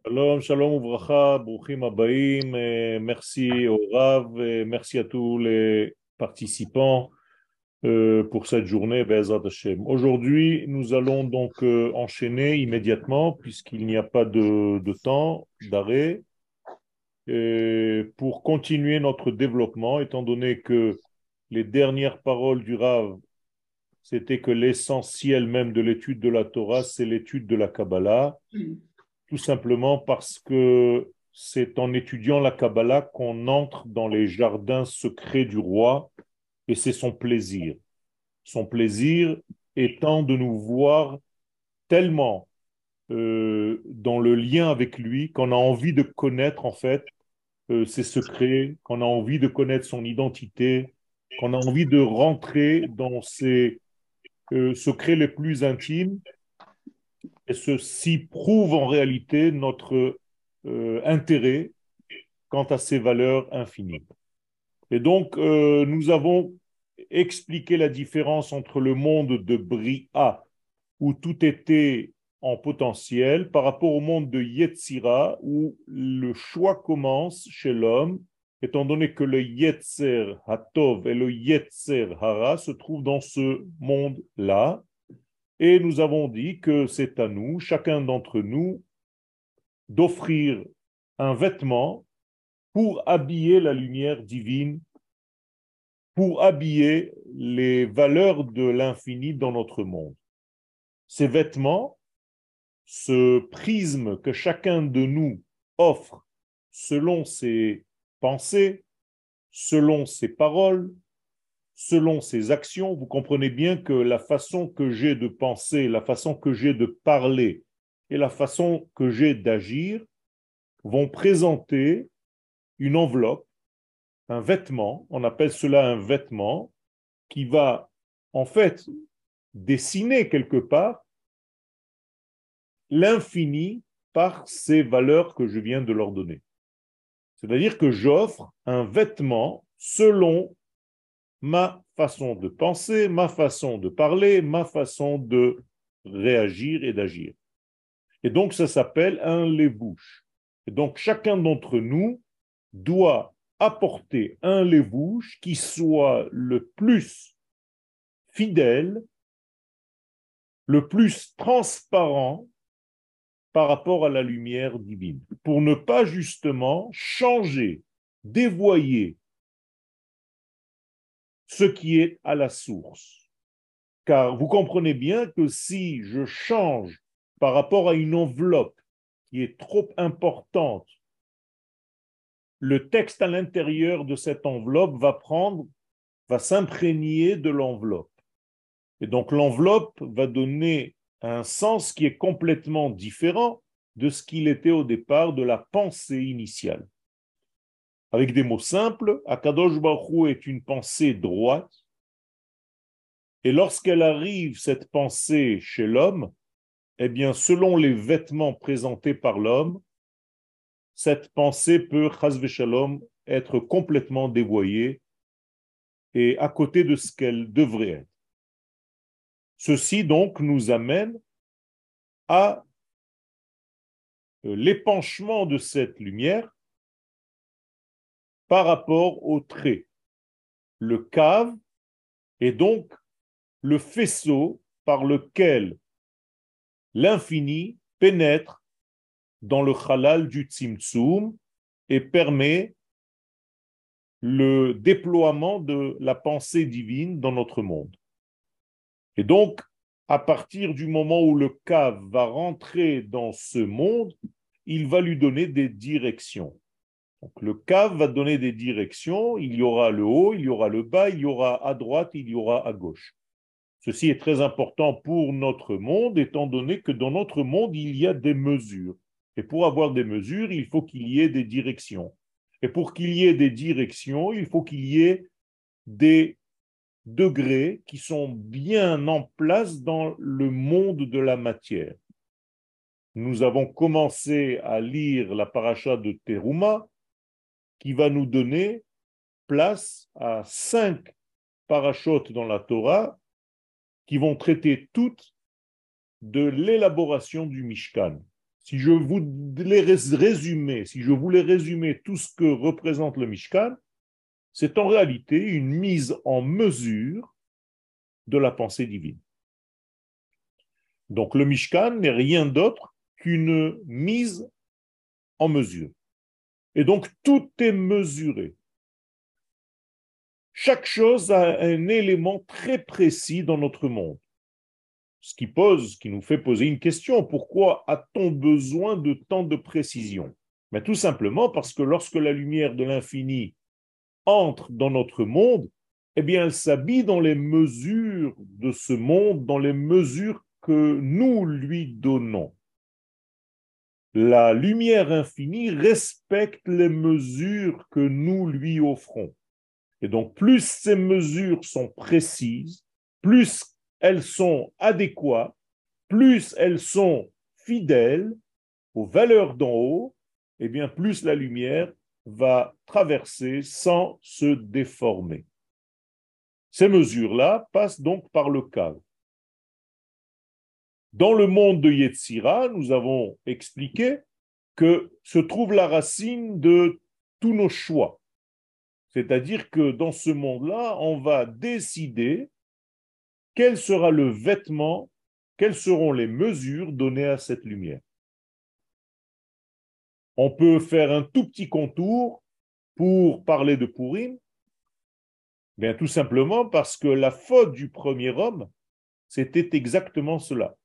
Shalom, shalom uvracha, bruchim habayim, merci au Rav, merci à tous les participants pour cette journée, Be'ezrat Hashem. Aujourd'hui, nous allons donc enchaîner immédiatement, puisqu'il n'y a pas de temps d'arrêt, pour continuer notre développement, étant donné que les dernières paroles du Rav, c'était que l'essentiel même de l'étude de la Torah, c'est l'étude de la Kabbalah. Tout simplement parce que c'est en étudiant la Kabbalah qu'on entre dans les jardins secrets du roi et c'est son plaisir. Son plaisir étant de nous voir tellement dans le lien avec lui qu'on a envie de connaître en fait ses secrets, qu'on a envie de connaître son identité, qu'on a envie de rentrer dans ses secrets les plus intimes. Et ceci prouve en réalité notre intérêt quant à ces valeurs infinies. Et donc, nous avons expliqué la différence entre le monde de Bria, où tout était en potentiel, par rapport au monde de Yetzira, où le choix commence chez l'homme, étant donné que le Yetzer Hatov et le Yetzer Hara se trouvent dans ce monde-là. Et nous avons dit que c'est à nous, chacun d'entre nous, d'offrir un vêtement pour habiller la lumière divine, pour habiller les valeurs de l'infini dans notre monde. Ces vêtements, ce prisme que chacun de nous offre selon ses pensées, selon ses paroles, selon ses actions, vous comprenez bien que la façon que j'ai de penser, la façon que j'ai de parler et la façon que j'ai d'agir vont présenter une enveloppe, un vêtement, on appelle cela un vêtement, qui va en fait dessiner quelque part l'infini par ces valeurs que je viens de leur donner. C'est-à-dire que j'offre un vêtement selon ma façon de penser, ma façon de parler, ma façon de réagir et d'agir. Et donc ça s'appelle un lébouche. Et donc chacun d'entre nous doit apporter un lébouche qui soit le plus fidèle, le plus transparent par rapport à la lumière divine, pour ne pas justement changer, dévoyer ce qui est à la source. Car vous comprenez bien que si je change par rapport à une enveloppe qui est trop importante, le texte à l'intérieur de cette enveloppe va s'imprégner de l'enveloppe. Et donc l'enveloppe va donner un sens qui est complètement différent de ce qu'il était au départ de la pensée initiale. Avec des mots simples, Akadosh Baruch Hu est une pensée droite, et lorsqu'elle arrive, cette pensée, chez l'homme, eh bien, selon les vêtements présentés par l'homme, cette pensée peut, chas v'shalom, être complètement dévoyée et à côté de ce qu'elle devrait être. Ceci donc nous amène à l'épanchement de cette lumière par rapport au trait. Le cave est donc le faisceau par lequel l'infini pénètre dans le halal du tzimtzum et permet le déploiement de la pensée divine dans notre monde. Et donc, à partir du moment où le cave va rentrer dans ce monde, il va lui donner des directions. Donc, le cave va donner des directions, il y aura le haut, il y aura le bas, il y aura à droite, il y aura à gauche. Ceci est très important pour notre monde, étant donné que dans notre monde, il y a des mesures. Et pour avoir des mesures, il faut qu'il y ait des directions. Et pour qu'il y ait des directions, il faut qu'il y ait des degrés qui sont bien en place dans le monde de la matière. Nous avons commencé à lire la paracha de Teruma, qui va nous donner place à 5 parachutes dans la Torah qui vont traiter toutes de l'élaboration du Mishkan, Si je voulais résumer tout ce que représente le Mishkan, c'est en réalité une mise en mesure de la pensée divine. Donc le Mishkan n'est rien d'autre qu'une mise en mesure. Et donc tout est mesuré. Chaque chose a un élément très précis dans notre monde. Ce qui nous fait poser une question. Pourquoi a-t-on besoin de tant de précision? Mais tout simplement parce que lorsque la lumière de l'infini entre dans notre monde, eh bien, elle s'habille dans les mesures de ce monde, dans les mesures que nous lui donnons. La lumière infinie respecte les mesures que nous lui offrons. Et donc, plus ces mesures sont précises, plus elles sont adéquates, plus elles sont fidèles aux valeurs d'en haut, eh bien, plus la lumière va traverser sans se déformer. Ces mesures-là passent donc par le cadre. Dans le monde de Yetzira, nous avons expliqué que se trouve la racine de tous nos choix. C'est-à-dire que dans ce monde-là, on va décider quel sera le vêtement, quelles seront les mesures données à cette lumière. On peut faire un tout petit contour pour parler de Purim, bien tout simplement parce que la faute du premier homme, c'était exactement cela.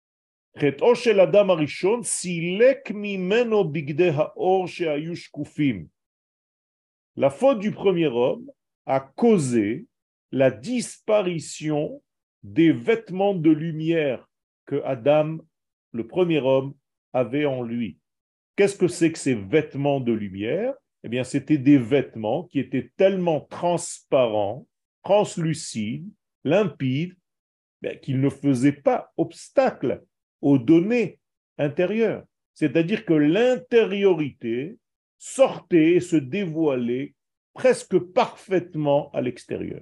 La faute du premier homme a causé la disparition des vêtements de lumière que Adam, le premier homme, avait en lui. Qu'est-ce que c'est que ces vêtements de lumière? Eh bien, c'était des vêtements qui étaient tellement transparents, translucides, limpides, qu'ils ne faisaient pas obstacle aux données intérieures. C'est-à-dire que l'intériorité sortait et se dévoilait presque parfaitement à l'extérieur.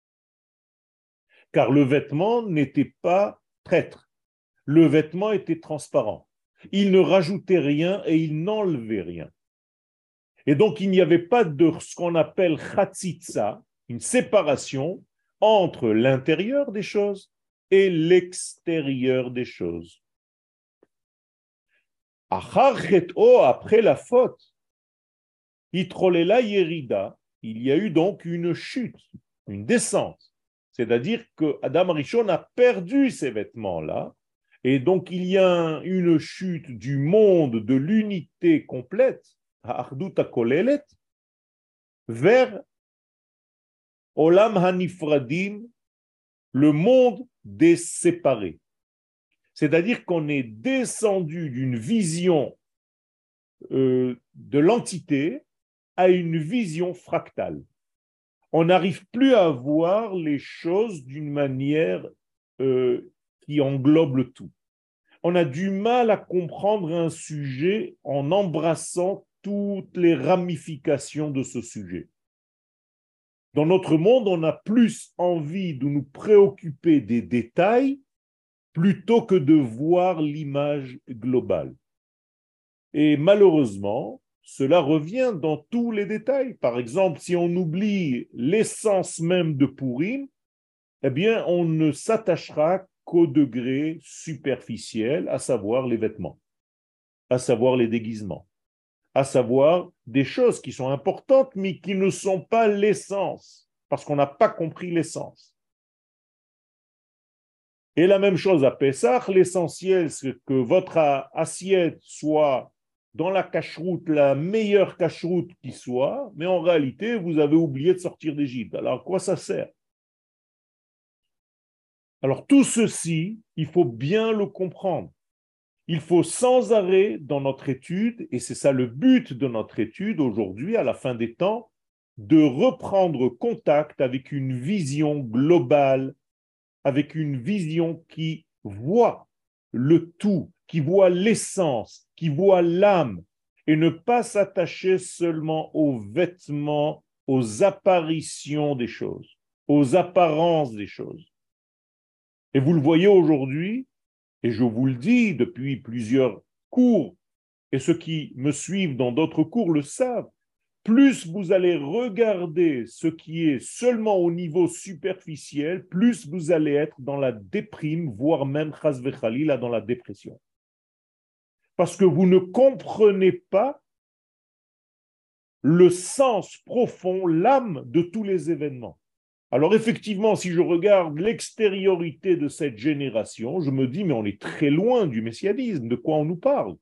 Car le vêtement n'était pas traître. Le vêtement était transparent. Il ne rajoutait rien et il n'enlevait rien. Et donc, il n'y avait pas de ce qu'on appelle chatzitza, une séparation entre l'intérieur des choses et l'extérieur des choses. Après la faute, Itrolela Yerida, il y a eu donc une chute, une descente. C'est-à-dire que Adam Rishon a perdu ces vêtements-là, et donc il y a une chute du monde de l'unité complète, Ha'arduta Kolelet, vers Olam Hanifradim, le monde des séparés. C'est-à-dire qu'on est descendu d'une vision de l'entité à une vision fractale. On n'arrive plus à voir les choses d'une manière qui englobe le tout. On a du mal à comprendre un sujet en embrassant toutes les ramifications de ce sujet. Dans notre monde, on a plus envie de nous préoccuper des détails plutôt que de voir l'image globale. Et malheureusement, cela revient dans tous les détails. Par exemple, si on oublie l'essence même de Purim, eh bien, on ne s'attachera qu'au degré superficiel, à savoir les vêtements, à savoir les déguisements, à savoir des choses qui sont importantes, mais qui ne sont pas l'essence, parce qu'on n'a pas compris l'essence. Et la même chose à Pessah, l'essentiel, c'est que votre assiette soit dans la cacheroute, la meilleure cacheroute qui soit, mais en réalité, vous avez oublié de sortir d'Égypte. Alors, à quoi ça sert? Alors, tout ceci, il faut bien le comprendre. Il faut sans arrêt dans notre étude, et c'est ça le but de notre étude aujourd'hui, à la fin des temps, de reprendre contact avec une vision globale, avec une vision qui voit le tout, qui voit l'essence, qui voit l'âme, et ne pas s'attacher seulement aux vêtements, aux apparitions des choses, aux apparences des choses. Et vous le voyez aujourd'hui, et je vous le dis depuis plusieurs cours, et ceux qui me suivent dans d'autres cours le savent, plus vous allez regarder ce qui est seulement au niveau superficiel, plus vous allez être dans la déprime, voire même chas v'chalila, dans la dépression. Parce que vous ne comprenez pas le sens profond, l'âme de tous les événements. Alors effectivement, si je regarde l'extériorité de cette génération, je me dis, mais on est très loin du messianisme, de quoi on nous parle?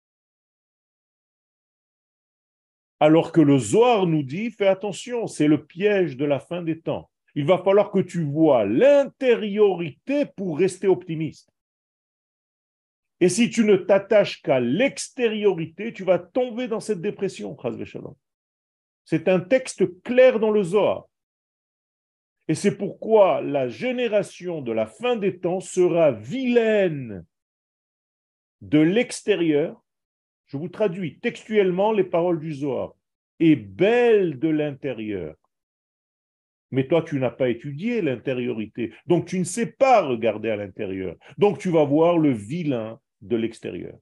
Alors que le Zohar nous dit, fais attention, c'est le piège de la fin des temps. Il va falloir que tu vois l'intériorité pour rester optimiste. Et si tu ne t'attaches qu'à l'extériorité, tu vas tomber dans cette dépression, chas v'shalom. C'est un texte clair dans le Zohar. Et c'est pourquoi la génération de la fin des temps sera vilaine de l'extérieur. Je vous traduis textuellement les paroles du Zohar. Et belle de l'intérieur. Mais toi, tu n'as pas étudié l'intériorité. Donc, tu ne sais pas regarder à l'intérieur. Donc, tu vas voir le vilain de l'extérieur.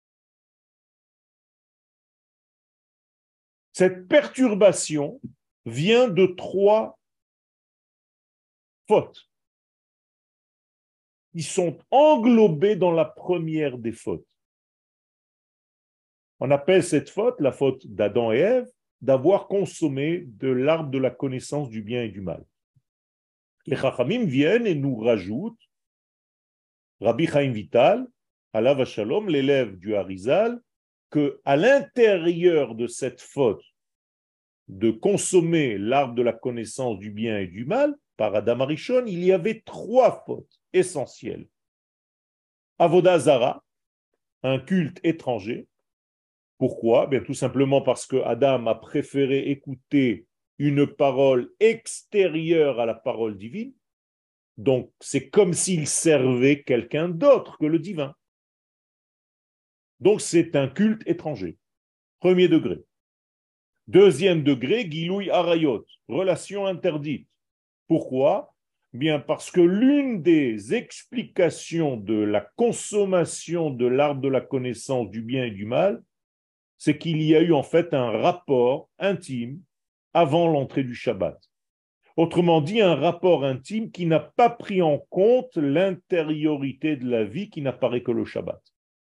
Cette perturbation vient de 3 fautes. Ils sont englobés dans la première des fautes. On appelle cette faute la faute d'Adam et Ève, d'avoir consommé de l'arbre de la connaissance du bien et du mal. Les Chachamim viennent et nous rajoutent, Rabbi Chaim Vital, Alav Hashalom, l'élève du Harizal, que à l'intérieur de cette faute de consommer l'arbre de la connaissance du bien et du mal, par Adam Arishon, il y avait 3 fautes essentielles. Avodah Zara, un culte étranger. Pourquoi? Bien, tout simplement parce que Adam a préféré écouter une parole extérieure à la parole divine. Donc, c'est comme s'il servait quelqu'un d'autre que le divin. Donc, c'est un culte étranger. Premier degré. Deuxième degré, Gilouï Arayot, relation interdite. Pourquoi? Bien parce que l'une des explications de la consommation de l'arbre de la connaissance du bien et du mal, c'est qu'il y a eu en fait un rapport intime avant l'entrée du Shabbat. Autrement dit, un rapport intime qui n'a pas pris en compte l'intériorité de la vie qui n'apparaît que le Shabbat.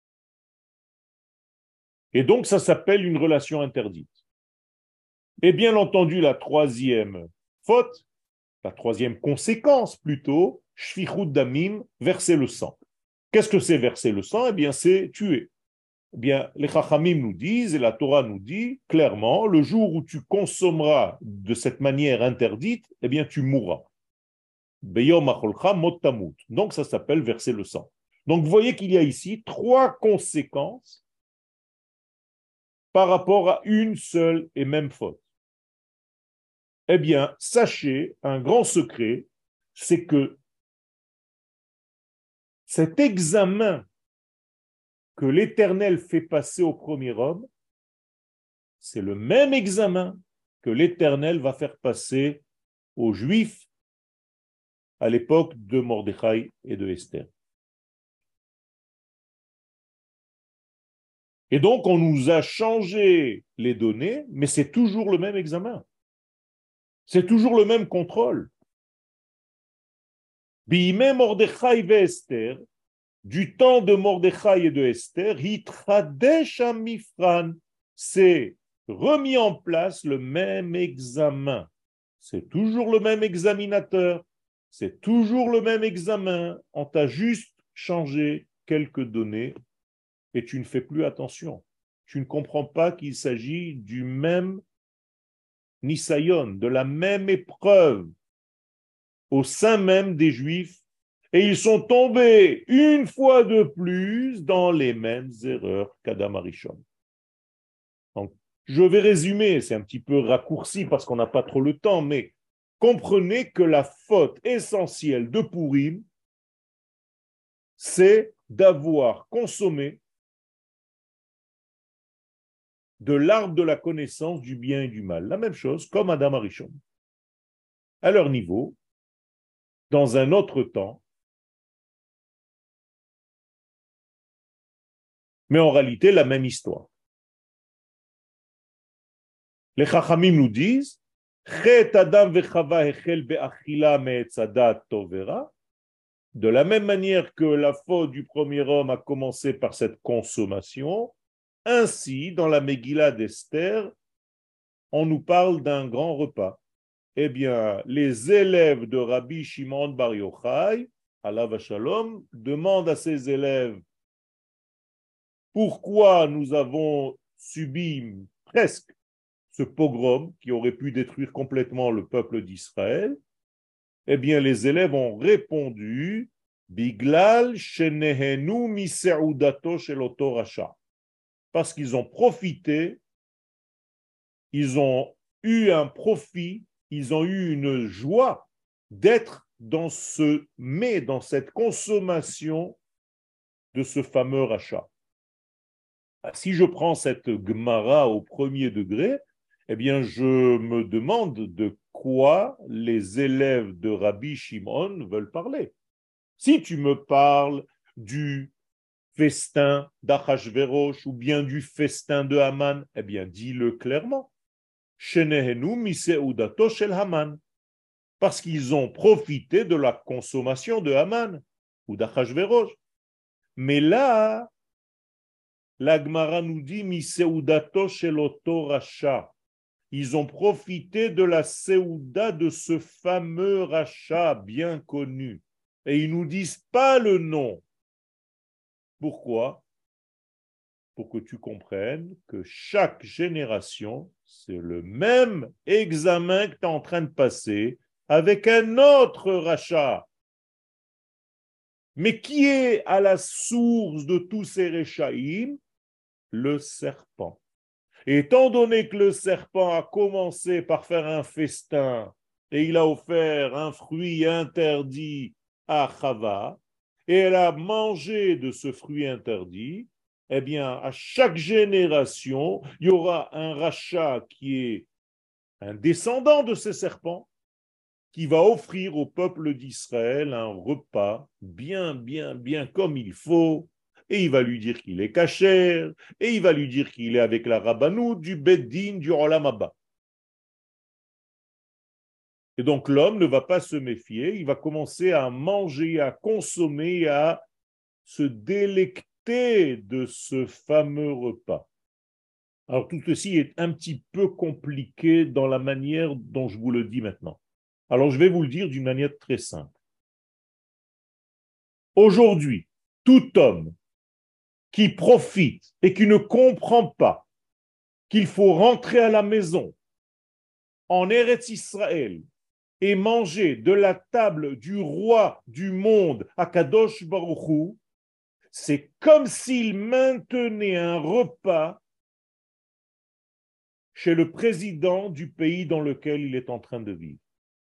Et donc, ça s'appelle une relation interdite. Et bien entendu, la troisième faute, la troisième conséquence plutôt, shfichut damim, verser le sang. Qu'est-ce que c'est verser le sang? Eh bien, c'est tuer. Eh bien, les Chachamim nous disent, et la Torah nous dit clairement, le jour où tu consommeras de cette manière interdite, eh bien, tu mourras. Beyom acholcha mot tamut. Donc, ça s'appelle verser le sang. Donc, vous voyez qu'il y a ici 3 conséquences par rapport à une seule et même faute. Eh bien, sachez un grand secret, c'est que cet examen que l'Éternel fait passer au premier homme, c'est le même examen que l'Éternel va faire passer aux Juifs à l'époque de Mordechai et de Esther. Et donc, on nous a changé les données, mais c'est toujours le même examen. C'est toujours le même contrôle. Bimé Mordechai et Esther, du temps de Mordechai et de Esther, Hitradesh Amifran, c'est remis en place le même examen. C'est toujours le même examinateur, c'est toujours le même examen. On t'a juste changé quelques données et tu ne fais plus attention. Tu ne comprends pas qu'il s'agit du même Nisayon, de la même épreuve au sein même des Juifs. Et ils sont tombés une fois de plus dans les mêmes erreurs qu'Adam Arishon. Donc, je vais résumer, c'est un petit peu raccourci parce qu'on n'a pas trop le temps, mais comprenez que la faute essentielle de Pourim, c'est d'avoir consommé de l'arbre de la connaissance du bien et du mal. La même chose comme Adam Arishon. À leur niveau, dans un autre temps, mais en réalité la même histoire. Les Chachamim nous disent Chet Adam vechava echel be'achila me'etz hadat tov ve'ra. De la même manière que la faute du premier homme a commencé par cette consommation, ainsi dans la Megillah d'Esther, on nous parle d'un grand repas. Eh bien, les élèves de Rabbi Shimon Bar Yochai, alav shalom, demandent à ses élèves pourquoi nous avons subi presque ce pogrom qui aurait pu détruire complètement le peuple d'Israël. Eh bien, les élèves ont répondu Biglal shenehenu miseudato shel oto rasha. Parce qu'ils ont profité, ils ont eu un profit, ils ont eu une joie d'être dans ce mets, dans cette consommation de ce fameux rachat. Si je prends cette Gemara au premier degré, eh bien, je me demande de quoi les élèves de Rabbi Shimon veulent parler. Si tu me parles du festin d'Achashverosh ou bien du festin de Haman, eh bien, dis-le clairement. Shenehenu miseudato shel Haman. Parce qu'ils ont profité de la consommation de Haman ou d'Achashverosh. Mais là, la Gemara nous dit miseudato shel oto rasha. Ils ont profité de la séouda de ce fameux rachat bien connu. Et ils ne nous disent pas le nom. Pourquoi? Pour que tu comprennes que chaque génération, c'est le même examen que tu es en train de passer avec un autre rachat. Mais qui est à la source de tous ces réchaïm? Le serpent. Et étant donné que le serpent a commencé par faire un festin et il a offert un fruit interdit à Chava et elle a mangé de ce fruit interdit, eh bien, à chaque génération, il y aura un rachat qui est un descendant de ces serpents qui va offrir au peuple d'Israël un repas bien comme il faut. Et il va lui dire qu'il est kasher, et il va lui dire qu'il est avec la rabbanout du Beddin du Olam Haba. Et donc l'homme ne va pas se méfier, il va commencer à manger, à consommer, à se délecter de ce fameux repas. Alors tout ceci est un petit peu compliqué dans la manière dont je vous le dis maintenant. Alors je vais vous le dire d'une manière très simple. Aujourd'hui, tout homme qui profite et qui ne comprend pas qu'il faut rentrer à la maison en Eretz Israël et manger de la table du roi du monde, Akadosh Baruch Hu, c'est comme s'il maintenait un repas chez le président du pays dans lequel il est en train de vivre.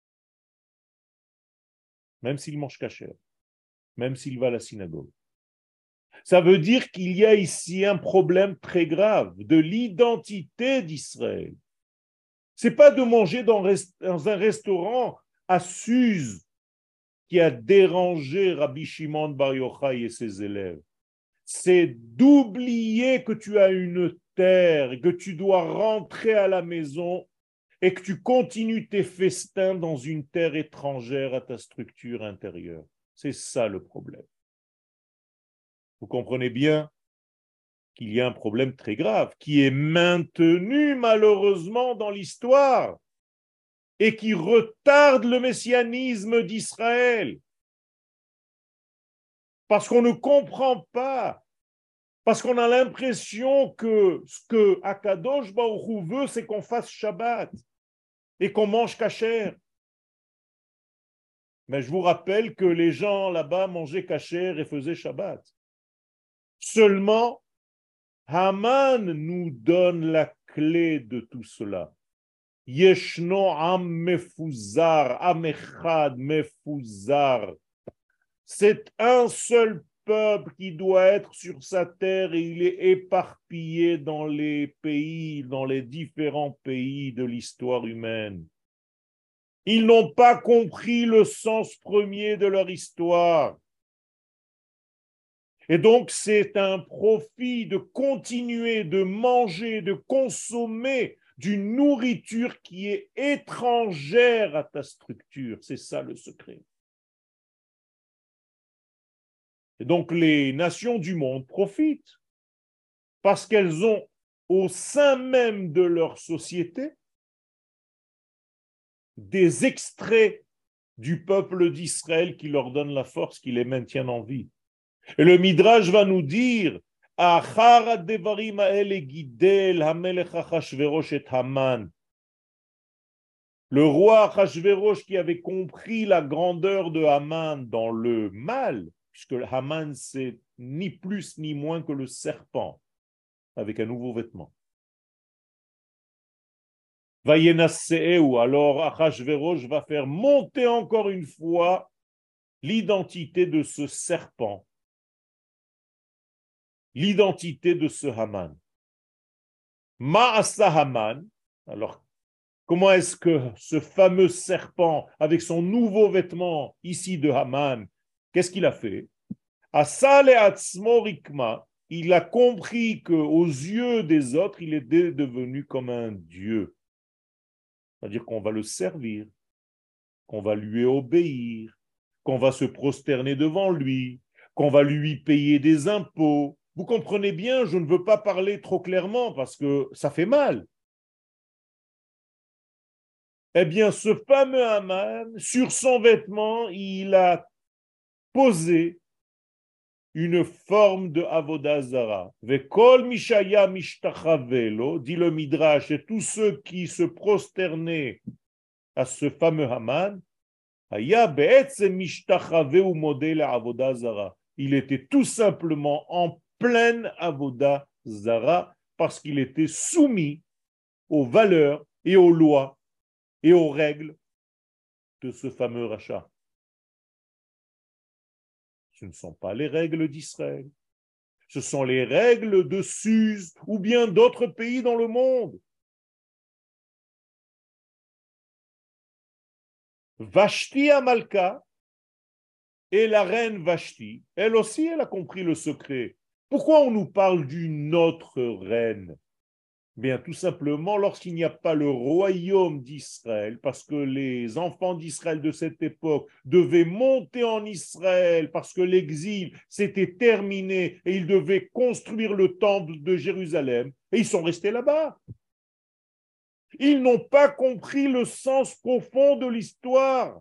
Même s'il mange kasher, même s'il va à la synagogue. Ça veut dire qu'il y a ici un problème très grave de l'identité d'Israël. C'est pas de manger dans un restaurant à Suse qui a dérangé Rabbi Shimon Bar Yochai et ses élèves. C'est d'oublier que tu as une terre et que tu dois rentrer à la maison et que tu continues tes festins dans une terre étrangère à ta structure intérieure. C'est ça le problème. Vous comprenez bien qu'il y a un problème très grave qui est maintenu malheureusement dans l'histoire et qui retarde le messianisme d'Israël. Parce qu'on ne comprend pas, parce qu'on a l'impression que ce que Akadosh Baruch Hu veut, c'est qu'on fasse Shabbat et qu'on mange kasher. Mais je vous rappelle que les gens là-bas mangeaient kasher et faisaient Shabbat. Seulement, Haman nous donne la clé de tout cela. Yeshno am mefuzar, am echad mefuzar. C'est un seul peuple qui doit être sur sa terre et il est éparpillé dans les pays, dans les différents pays de l'histoire humaine. Ils n'ont pas compris le sens premier de leur histoire. Et donc, c'est un profit de continuer de manger, de consommer d'une nourriture qui est étrangère à ta structure. C'est ça le secret. Et donc, les nations du monde profitent parce qu'elles ont au sein même de leur société des extraits du peuple d'Israël qui leur donnent la force, qui les maintiennent en vie. Et le Midrash va nous dire le roi Achashverosh qui avait compris la grandeur de Haman dans le mal, puisque Haman c'est ni plus ni moins que le serpent avec un nouveau vêtement. Alors Achashverosh va faire monter encore une fois l'identité de ce serpent, l'identité de ce Haman. Ma'asa Haman, alors comment est-ce que ce fameux serpent, avec son nouveau vêtement ici de Haman, qu'est-ce qu'il a fait? Asale atzmo rikma, il a compris qu'aux yeux des autres, il est devenu comme un dieu. C'est-à-dire qu'on va le servir, qu'on va lui obéir, qu'on va se prosterner devant lui, qu'on va lui payer des impôts. Vous comprenez bien, je ne veux pas parler trop clairement parce que ça fait mal. Eh bien, ce fameux Haman, sur son vêtement, il a posé une forme de Avodah Zara. Vekol mishaya mishtachavelo, dit le Midrash, et tous ceux qui se prosternaient à ce fameux Haman, haya be'etzem mishtachaveu modèle Avodah Zara. Il était tout simplement en pleine Avodah Zara parce qu'il était soumis aux valeurs et aux lois et aux règles de ce fameux rachat. Ce ne sont pas les règles d'Israël. Ce sont les règles de Suse ou bien d'autres pays dans le monde. Vashti Amalka et la reine Vashti, elle aussi, elle a compris le secret. Pourquoi on nous parle d'une autre reine? Bien, tout simplement, lorsqu'il n'y a pas le royaume d'Israël, parce que les enfants d'Israël de cette époque devaient monter en Israël, parce que l'exil s'était terminé et ils devaient construire le temple de Jérusalem, et ils sont restés là-bas. Ils n'ont pas compris le sens profond de l'histoire.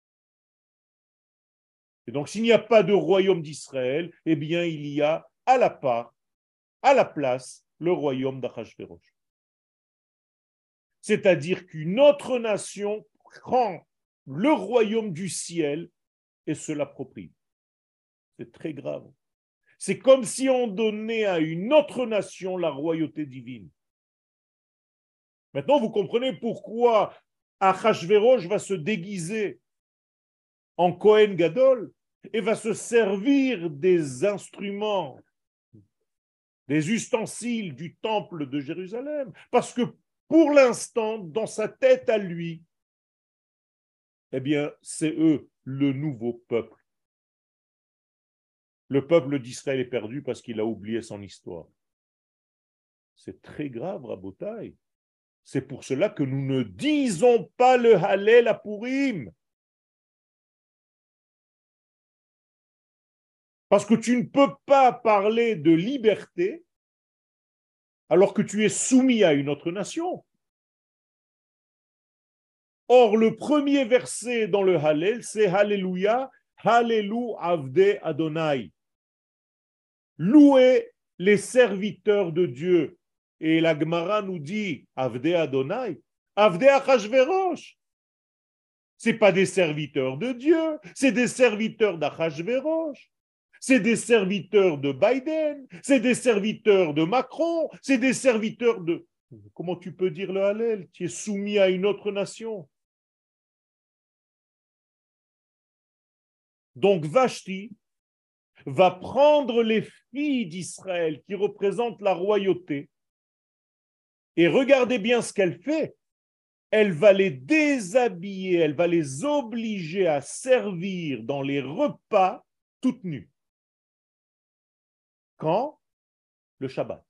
Et donc, s'il n'y a pas de royaume d'Israël, eh bien, il y a à la part, à la place, le royaume d'Achashverosh. C'est-à-dire qu'une autre nation prend le royaume du ciel et se l'approprie. C'est très grave. C'est comme si on donnait à une autre nation la royauté divine. Maintenant, vous comprenez pourquoi Achashverosh va se déguiser en Kohen Gadol et va se servir des instruments, des ustensiles du temple de Jérusalem. Parce que pour l'instant, dans sa tête à lui, eh bien, c'est eux le nouveau peuple. Le peuple d'Israël est perdu parce qu'il a oublié son histoire. C'est très grave, Rabotai. C'est pour cela que nous ne disons pas le Hallel à Purim. Parce que tu ne peux pas parler de liberté alors que tu es soumis à une autre nation. Or, le premier verset dans le Hallel, c'est Alléluia, Hallelu Avde Adonai. Louez les serviteurs de Dieu. Et la Gemara nous dit Avde Adonai, Avde Achashverosh. Ce n'est pas des serviteurs de Dieu, c'est des serviteurs d'Achashverosh. C'est des serviteurs de Biden, c'est des serviteurs de Macron, c'est des serviteurs de... Comment tu peux dire le Hallel? Tu es soumis à une autre nation. Donc Vashti va prendre les filles d'Israël qui représentent la royauté et regardez bien ce qu'elle fait. Elle va les déshabiller, elle va les obliger à servir dans les repas toutes nues. Quand? Le Shabbat.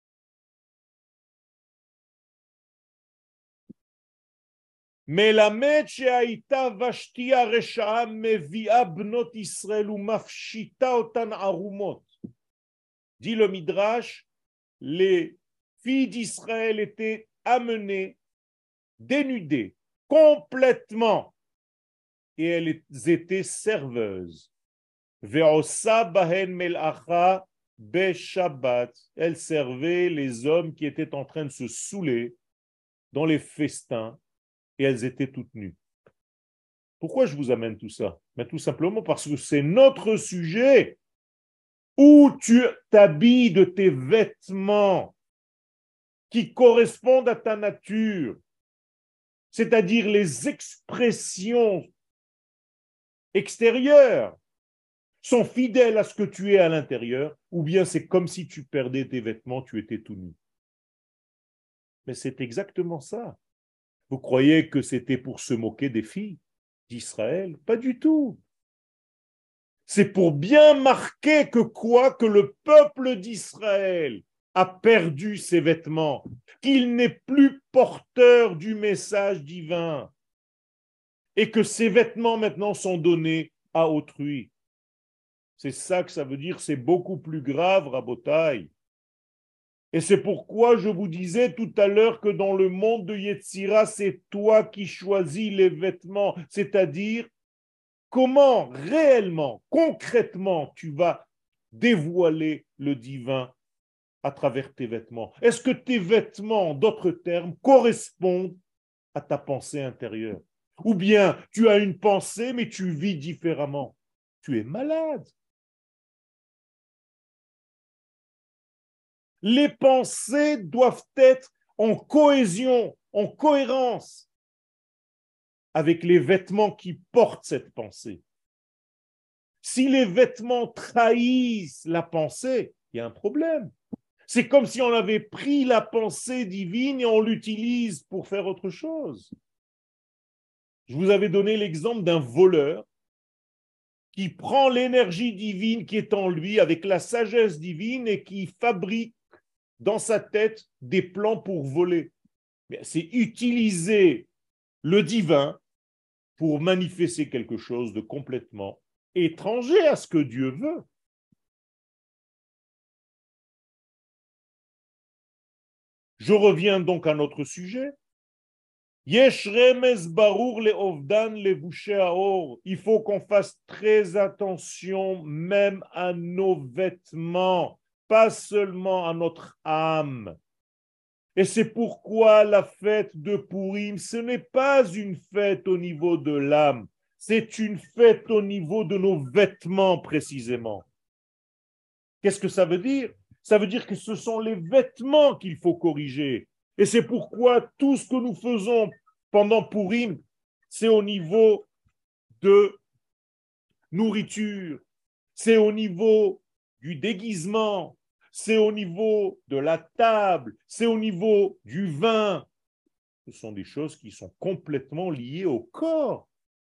מלמד שהייתה ושתי הרשעה מביאה בנות ישראל ומפשיטה אותן ערומות. Dit le Midrash, les filles d'Israël étaient amenées, dénudées, complètement, et elles étaient serveuses. Ve'osa bahen mel'acha be'shabbat. Elles servaient les hommes qui étaient en train de se saouler dans les festins, et elles étaient toutes nues. Pourquoi je vous amène tout ça? Ben, tout simplement parce que c'est notre sujet où tu t'habilles de tes vêtements qui correspondent à ta nature, c'est-à-dire les expressions extérieures sont fidèles à ce que tu es à l'intérieur, ou bien c'est comme si tu perdais tes vêtements, tu étais tout nu. Mais c'est exactement ça. Vous croyez que c'était pour se moquer des filles d'Israël? Pas du tout. C'est pour bien marquer que quoi? Que le peuple d'Israël a perdu ses vêtements, qu'il n'est plus porteur du message divin et que ses vêtements maintenant sont donnés à autrui. C'est ça que ça veut dire, c'est beaucoup plus grave, Rabotai. Et c'est pourquoi je vous disais tout à l'heure que dans le monde de Yetzira, c'est toi qui choisis les vêtements, c'est-à-dire comment réellement, concrètement, tu vas dévoiler le divin à travers tes vêtements. Est-ce que tes vêtements, en d'autres termes, correspondent à ta pensée intérieure? Ou bien tu as une pensée, mais tu vis différemment? Tu es malade. Les pensées doivent être en cohésion, en cohérence avec les vêtements qui portent cette pensée. Si les vêtements trahissent la pensée, il y a un problème. C'est comme si on avait pris la pensée divine et on l'utilise pour faire autre chose. Je vous avais donné l'exemple d'un voleur qui prend l'énergie divine qui est en lui avec la sagesse divine et qui fabrique dans sa tête des plans pour voler. C'est utiliser le divin pour manifester quelque chose de complètement étranger à ce que Dieu veut. Je reviens donc à notre sujet. Yesh remez barour le ovdan le aor. Il faut qu'on fasse très attention même à nos vêtements, pas seulement à notre âme. Et c'est pourquoi la fête de Purim, ce n'est pas une fête au niveau de l'âme, c'est une fête au niveau de nos vêtements précisément. Qu'est-ce que ça veut dire? Ça veut dire que ce sont les vêtements qu'il faut corriger. Et c'est pourquoi tout ce que nous faisons pendant Purim, c'est au niveau de nourriture, c'est au niveau du déguisement, c'est au niveau de la table, c'est au niveau du vin. Ce sont des choses qui sont complètement liées au corps.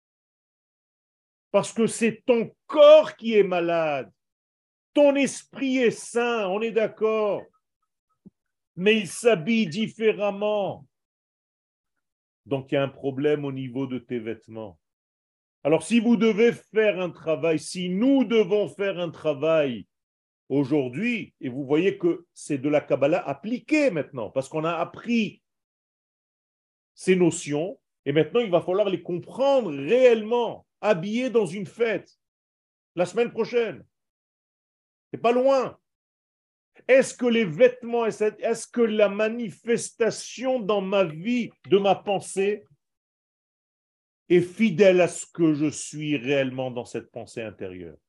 Parce que c'est ton corps qui est malade. Ton esprit est sain, on est d'accord. Mais il s'habille différemment. Donc il y a un problème au niveau de tes vêtements. Alors si vous devez faire un travail, si nous devons faire un travail aujourd'hui, et vous voyez que c'est de la Kabbalah appliquée maintenant, parce qu'on a appris ces notions, et maintenant il va falloir les comprendre réellement, habillés dans une fête, la semaine prochaine. C'est pas loin. Est-ce que les vêtements, est-ce que la manifestation dans ma vie de ma pensée est fidèle à ce que je suis réellement dans cette pensée intérieure?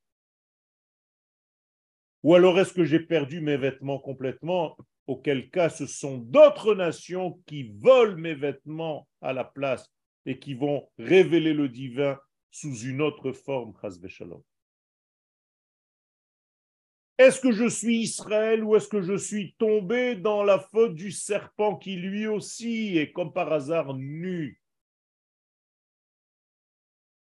Ou alors est-ce que j'ai perdu mes vêtements complètement, auquel cas ce sont d'autres nations qui volent mes vêtements à la place et qui vont révéler le divin sous une autre forme, chas v'shalom. Est-ce que je suis Israël ou est-ce que je suis tombé dans la faute du serpent qui lui aussi est comme par hasard nu?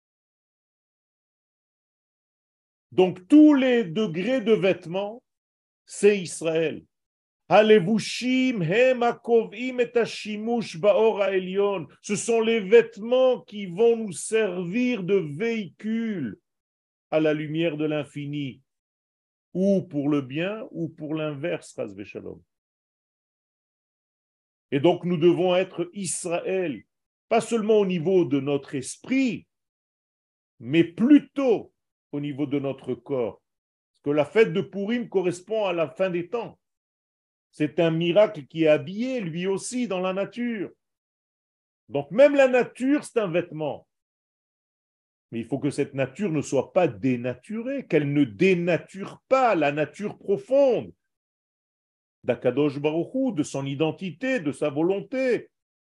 Donc tous les degrés de vêtements c'est Israël. Halevushim hem hakovim et hashimush baor ha'elyon. Ce sont les vêtements qui vont nous servir de véhicule à la lumière de l'infini, ou pour le bien, ou pour l'inverse, chas v'shalom. Et donc nous devons être Israël, pas seulement au niveau de notre esprit, mais plutôt au niveau de notre corps. Parce que la fête de Purim correspond à la fin des temps. C'est un miracle qui est habillé, lui aussi, dans la nature. Donc même la nature, c'est un vêtement. Mais il faut que cette nature ne soit pas dénaturée, qu'elle ne dénature pas la nature profonde d'Akadosh Baruch Hu, de son identité, de sa volonté.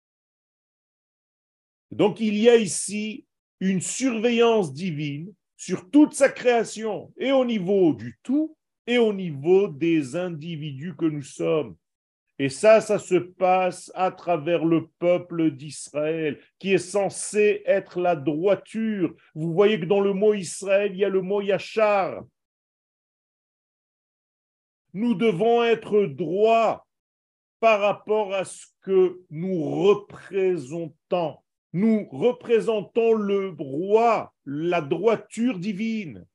Donc il y a ici une surveillance divine sur toute sa création, et au niveau du tout, et au niveau des individus que nous sommes. Et ça se passe à travers le peuple d'Israël, qui est censé être la droiture. Vous voyez que dans le mot Israël, il y a le mot Yachar. Nous devons être droits par rapport à ce que nous représentons. Nous représentons le roi, la droiture divine.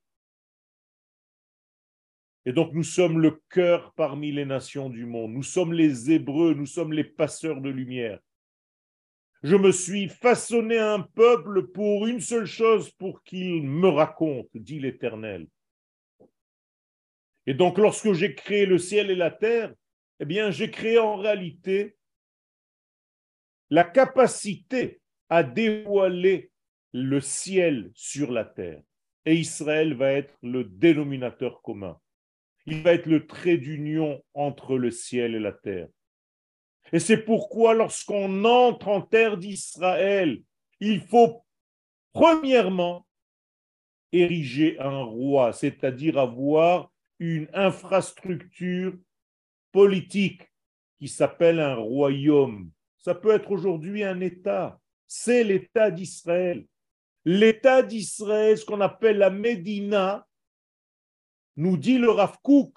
Et donc nous sommes le cœur parmi les nations du monde. Nous sommes les Hébreux, nous sommes les passeurs de lumière. Je me suis façonné un peuple pour une seule chose, pour qu'il me raconte, dit l'Éternel. Et donc lorsque j'ai créé le ciel et la terre, eh bien j'ai créé en réalité la capacité à dévoiler le ciel sur la terre. Et Israël va être le dénominateur commun. Il va être le trait d'union entre le ciel et la terre. Et c'est pourquoi lorsqu'on entre en terre d'Israël, il faut premièrement ériger un roi, c'est-à-dire avoir une infrastructure politique qui s'appelle un royaume. Ça peut être aujourd'hui un État. C'est l'État d'Israël. L'État d'Israël, ce qu'on appelle la Médina, nous dit le Rav Kook,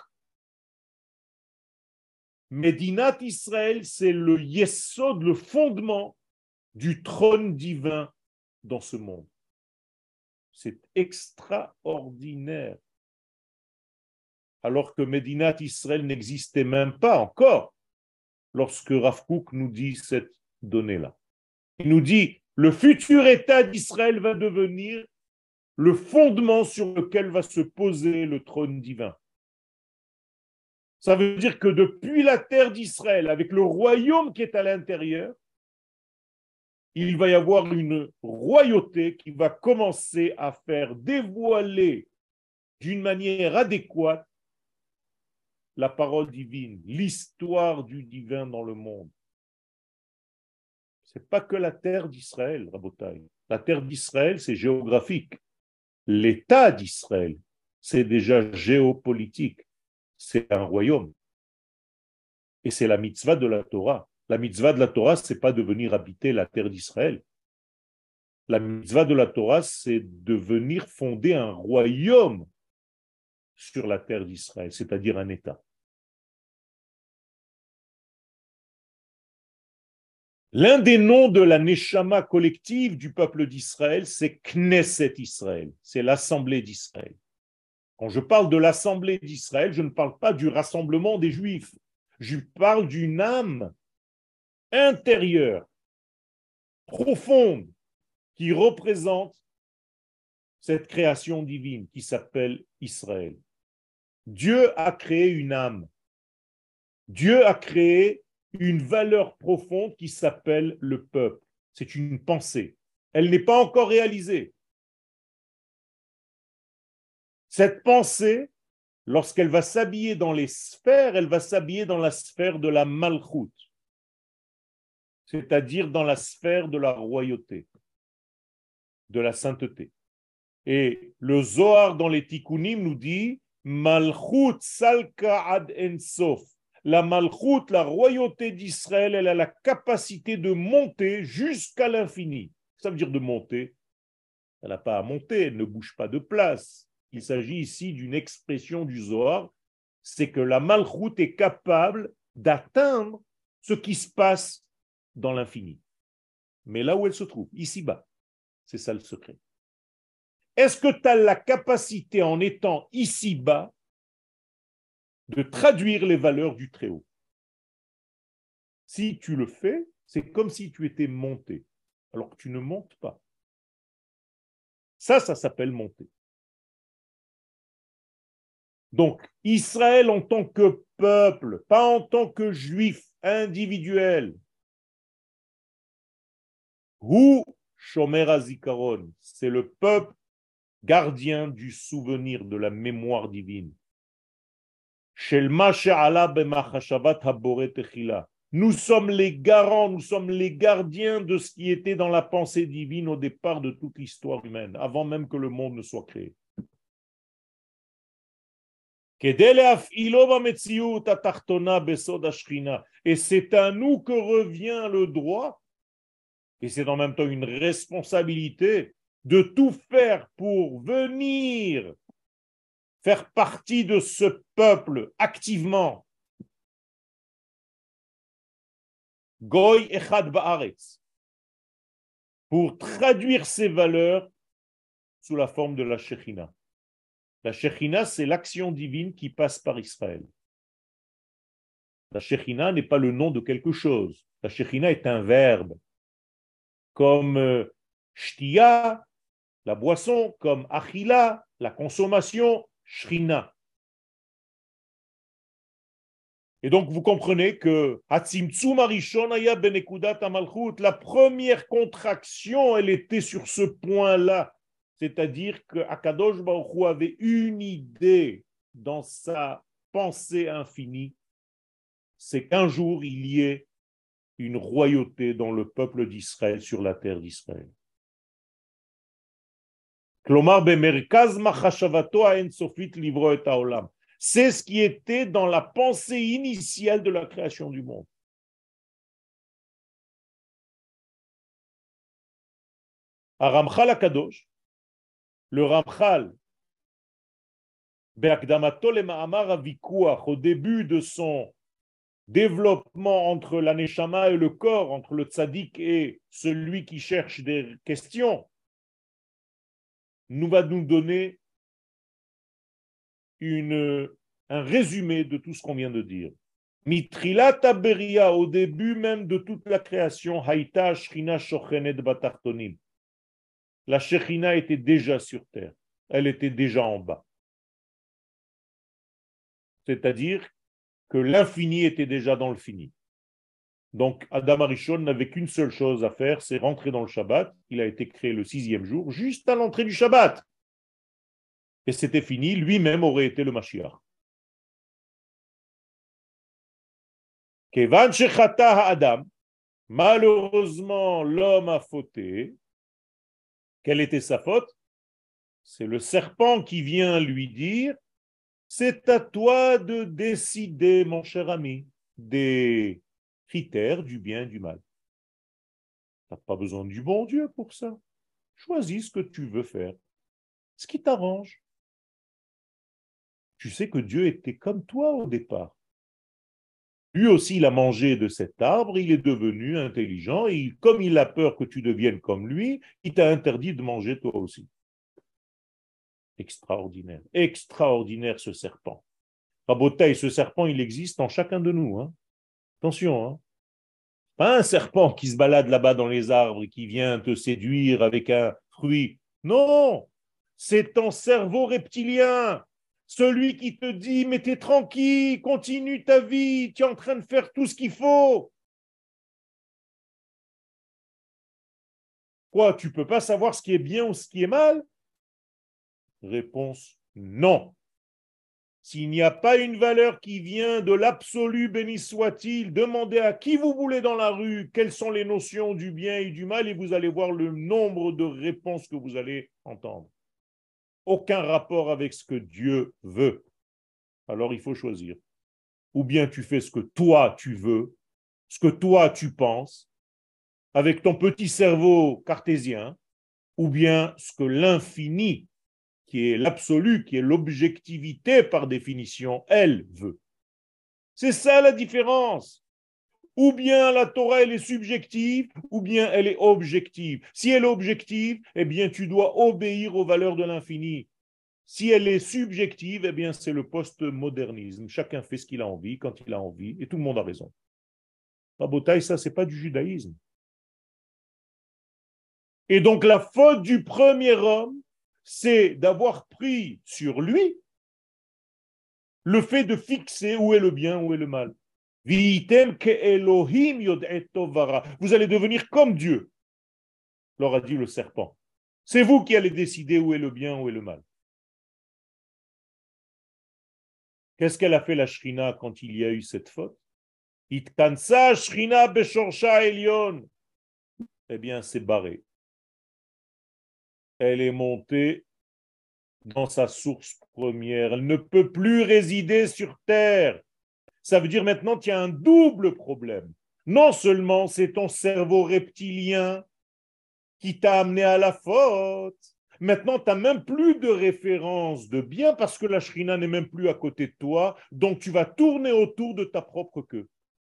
Médinat Israël, c'est le yesod, le fondement du trône divin dans ce monde. C'est extraordinaire. Alors que Médinat Israël n'existait même pas encore lorsque Rav Kook nous dit cette donnée-là. Il nous dit, le futur État d'Israël va devenir le fondement sur lequel va se poser le trône divin. Ça veut dire que depuis la terre d'Israël, avec le royaume qui est à l'intérieur, il va y avoir une royauté qui va commencer à faire dévoiler d'une manière adéquate la parole divine, l'histoire du divin dans le monde. Ce n'est pas que la terre d'Israël, Rabotai. La terre d'Israël, c'est géographique. L'État d'Israël, c'est déjà géopolitique. C'est un royaume. Et c'est la mitzvah de la Torah. La mitzvah de la Torah, ce n'est pas de venir habiter la terre d'Israël. La mitzvah de la Torah, c'est de venir fonder un royaume sur la terre d'Israël, c'est-à-dire un État. L'un des noms de la neshama collective du peuple d'Israël, c'est Knesset Israël, c'est l'Assemblée d'Israël. Quand je parle de l'Assemblée d'Israël, je ne parle pas du rassemblement des Juifs. Je parle d'une âme intérieure, profonde, qui représente cette création divine qui s'appelle Israël. Dieu a créé une âme. Dieu a créé une valeur profonde qui s'appelle le peuple. C'est une pensée. Elle n'est pas encore réalisée. Cette pensée, lorsqu'elle va s'habiller dans les sphères, elle va s'habiller dans la sphère de la malchoute, c'est-à-dire dans la sphère de la royauté, de la sainteté. Et le Zohar dans les Tikkunim nous dit Malchut salka ad ensof. La Malchut, la royauté d'Israël, elle a la capacité de monter jusqu'à l'infini. Ça veut dire de monter. Elle n'a pas à monter, elle ne bouge pas de place. Il s'agit ici d'une expression du Zohar c'est que la Malchut est capable d'atteindre ce qui se passe dans l'infini. Mais là où elle se trouve, ici-bas, c'est ça le secret. Est-ce que tu as la capacité, en étant ici-bas, de traduire les valeurs du Très-Haut? Si tu le fais, c'est comme si tu étais monté, alors que tu ne montes pas. Ça s'appelle monter. Donc, Israël en tant que peuple, pas en tant que juif individuel, Hu Shomer HaZikaron, c'est le peuple gardien du souvenir de la mémoire divine. Nous sommes les garants, nous sommes les gardiens de ce qui était dans la pensée divine au départ de toute l'histoire humaine, avant même que le monde ne soit créé. Et c'est à nous que revient le droit, et c'est en même temps une responsabilité de tout faire pour venir faire partie de ce peuple activement. Goy Echad Ba'aretz, pour traduire ces valeurs sous la forme de la Shekhinah. La Shekhinah, c'est l'action divine qui passe par Israël. La Shekhinah n'est pas le nom de quelque chose. La Shekhinah est un verbe, comme Shtia, la boisson, comme Achila, la consommation, Shrina. Et donc, vous comprenez que la première contraction, elle était sur ce point-là. C'est-à-dire que Akadosh Baruch Hu avait une idée dans sa pensée infinie, c'est qu'un jour, il y ait une royauté dans le peuple d'Israël, sur la terre d'Israël. C'est ce qui était dans la pensée initiale de la création du monde. À Ramchal Akadosh, le Ramchal, au début de son développement entre la neshama et le corps, entre le tzaddik et celui qui cherche des questions, va nous donner un résumé de tout ce qu'on vient de dire. Mitrilat Beria, au début même de toute la création, Haïta Shrina Shochenet Batartonim. La Shekhinah était déjà sur terre, elle était déjà en bas. C'est-à-dire que l'infini était déjà dans le fini. Donc Adam Arishon n'avait qu'une seule chose à faire, c'est rentrer dans le Shabbat. Il a été créé le 6e jour, juste à l'entrée du Shabbat. Et c'était fini, lui-même aurait été le Mashiach. Kevan shechata Adam, malheureusement l'homme a fauté. Quelle était sa faute? C'est le serpent qui vient lui dire: c'est à toi de décider, mon cher ami, des critères du bien et du mal. Tu n'as pas besoin du bon Dieu pour ça. Choisis ce que tu veux faire, ce qui t'arrange. Tu sais que Dieu était comme toi au départ. Lui aussi, il a mangé de cet arbre, il est devenu intelligent, et comme il a peur que tu deviennes comme lui, il t'a interdit de manger toi aussi. Extraordinaire, extraordinaire ce serpent. Rabotaï, ce serpent, il existe en chacun de nous. Hein. Attention, hein. Pas un serpent qui se balade là-bas dans les arbres et qui vient te séduire avec un fruit. Non, c'est ton cerveau reptilien. Celui qui te dit, mais t'es tranquille, continue ta vie, tu es en train de faire tout ce qu'il faut. Quoi, tu ne peux pas savoir ce qui est bien ou ce qui est mal? Réponse, non. S'il n'y a pas une valeur qui vient de l'absolu, béni soit-il, demandez à qui vous voulez dans la rue quelles sont les notions du bien et du mal et vous allez voir le nombre de réponses que vous allez entendre. Aucun rapport avec ce que Dieu veut. Alors il faut choisir. Ou bien tu fais ce que toi tu veux, ce que toi tu penses, avec ton petit cerveau cartésien, ou bien ce que l'infini qui est l'absolu, qui est l'objectivité par définition, elle veut. C'est ça la différence. Ou bien la Torah, elle est subjective, ou bien elle est objective. Si elle est objective, eh bien, tu dois obéir aux valeurs de l'infini. Si elle est subjective, eh bien, c'est le postmodernisme. Chacun fait ce qu'il a envie, quand il a envie, et tout le monde a raison. Rabotaï, ça, c'est pas du judaïsme. Et donc, la faute du premier homme, c'est d'avoir pris sur lui le fait de fixer où est le bien, où est le mal. Vous allez devenir comme Dieu, leur a dit le serpent. C'est vous qui allez décider où est le bien, où est le mal. Qu'est-ce qu'elle a fait la Shrina quand il y a eu cette faute? Itkansa Shrina beshorsha elyon. Eh bien, c'est barré. Elle est montée dans sa source première. Elle ne peut plus résider sur terre. Ça veut dire maintenant qu'il y a un double problème. Non seulement c'est ton cerveau reptilien qui t'a amené à la faute, maintenant tu n'as même plus de référence de bien parce que la Shrina n'est même plus à côté de toi, donc tu vas tourner autour de ta propre queue.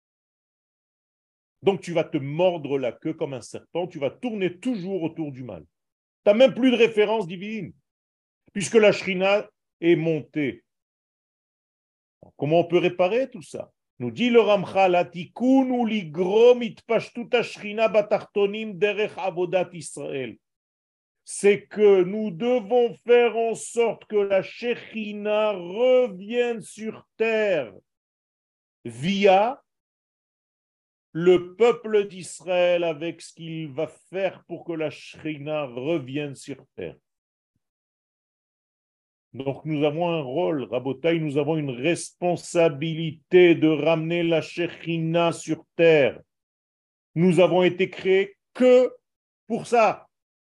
Donc tu vas te mordre la queue comme un serpent, tu vas tourner toujours autour du mal. Tu n'as même plus de référence divine, puisque la Shrina est montée. Comment on peut réparer tout ça? Nous dit le Ramchal, Atikunu ligrom itpashtut ashrina batartonim derech avodat Israël. C'est que nous devons faire en sorte que la Shekhinah revienne sur terre via le peuple d'Israël avec ce qu'il va faire pour que la Shekhinah revienne sur terre. Donc nous avons un rôle, Rabotaï, nous avons une responsabilité de ramener la Shekhinah sur terre. Nous avons été créés que pour ça.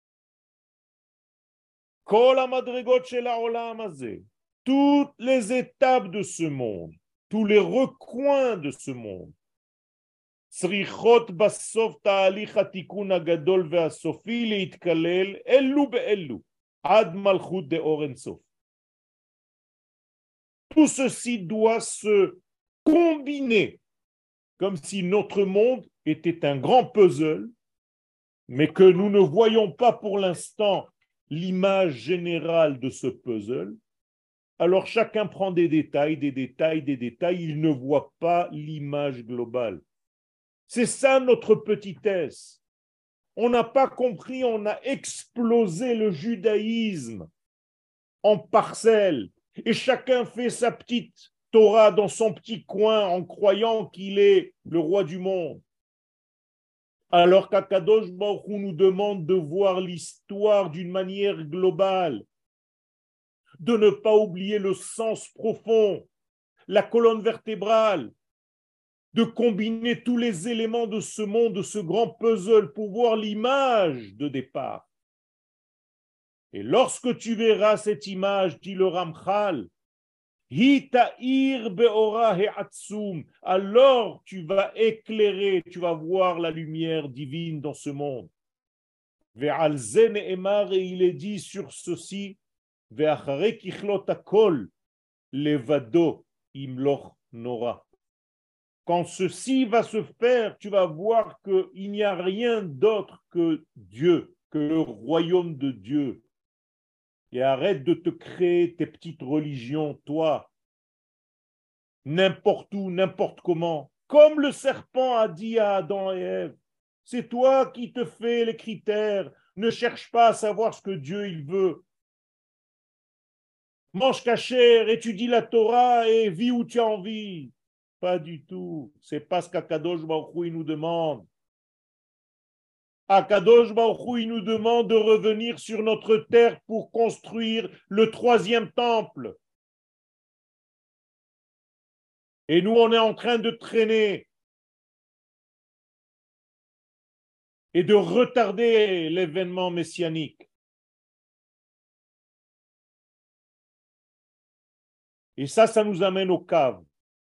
Toutes les étapes de ce monde, tous les recoins de ce monde, צריכות בסוף תהליך התיקון הגדול והסופי להתקלל אלו באלו עד מלכות דאור אין סוף. Tout ceci doit se combiner comme si notre monde était un grand puzzle, mais que nous ne voyons pas pour l'instant l'image générale de ce puzzle. Alors chacun prend des détails, des détails, des détails, il ne voit pas l'image globale. C'est ça notre petitesse. On n'a pas compris, on a explosé le judaïsme en parcelles. Et chacun fait sa petite Torah dans son petit coin en croyant qu'il est le roi du monde. Alors qu'Akadosh Baruch Hu nous demande de voir l'histoire d'une manière globale, de ne pas oublier le sens profond, la colonne vertébrale, de combiner tous les éléments de ce monde, de ce grand puzzle pour voir l'image de départ. Et lorsque tu verras cette image, dit le Ramchal, alors tu vas éclairer, tu vas voir la lumière divine dans ce monde. Et il est dit sur ceci, quand ceci va se faire, tu vas voir qu'il n'y a rien d'autre que Dieu, que le royaume de Dieu. Et arrête de te créer tes petites religions, toi, n'importe où, n'importe comment. Comme le serpent a dit à Adam et Ève, c'est toi qui te fais les critères. Ne cherche pas à savoir ce que Dieu il veut. Mange cachère, étudie la Torah et vis où tu as envie. Pas du tout. C'est pas ce qu'Akadosh Baruch Hu nous demande. Akadosh Baruch Hu nous demande de revenir sur notre terre pour construire le troisième temple. Et nous, on est en train de traîner et de retarder l'événement messianique. Et ça nous amène au cave.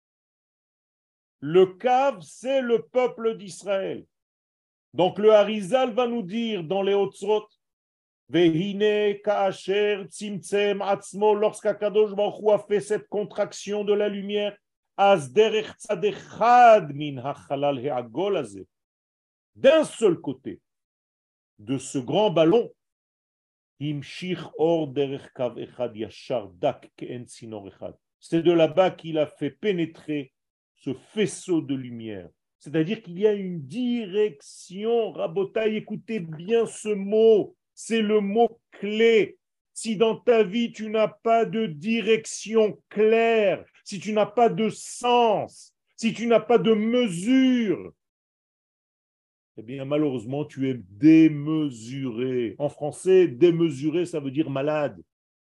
Le cave, c'est le peuple d'Israël. Donc le Harizal va nous dire dans les Hotzot Vehine ka'asher tzimtzem atzmo, lorsqu'Akadosh Baruch Hu a fait cette contraction de la lumière, az derech tzad echad min hachalal he'agol hazeh, d'un seul côté de ce grand ballon, imshich or derech kav echad yashar dak ke'en tzinor echad. C'est de là-bas qu'il a fait pénétrer ce faisceau de lumière. C'est-à-dire qu'il y a une direction. Rabotai, écoutez bien ce mot. C'est le mot clé. Si dans ta vie, tu n'as pas de direction claire, si tu n'as pas de sens, si tu n'as pas de mesure, eh bien, malheureusement, tu es démesuré. En français, démesuré, ça veut dire malade.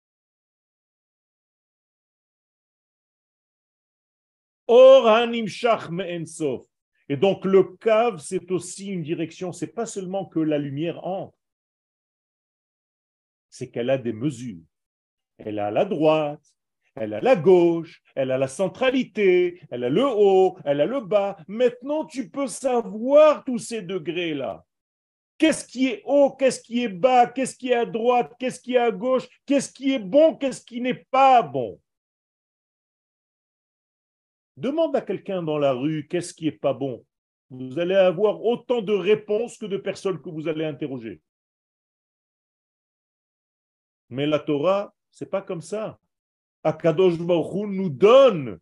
Or hanimshach me'ensof. Et donc le cave, c'est aussi une direction. C'est pas seulement que la lumière entre, c'est qu'elle a des mesures. Elle a la droite, elle a la gauche, elle a la centralité, elle a le haut, elle a le bas. Maintenant, tu peux savoir tous ces degrés-là. Qu'est-ce qui est haut, qu'est-ce qui est bas, qu'est-ce qui est à droite, qu'est-ce qui est à gauche, qu'est-ce qui est bon, qu'est-ce qui n'est pas bon. Demande à quelqu'un dans la rue qu'est-ce qui n'est pas bon. Vous allez avoir autant de réponses que de personnes que vous allez interroger. Mais la Torah, c'est pas comme ça. Akadosh Baruch Hu nous donne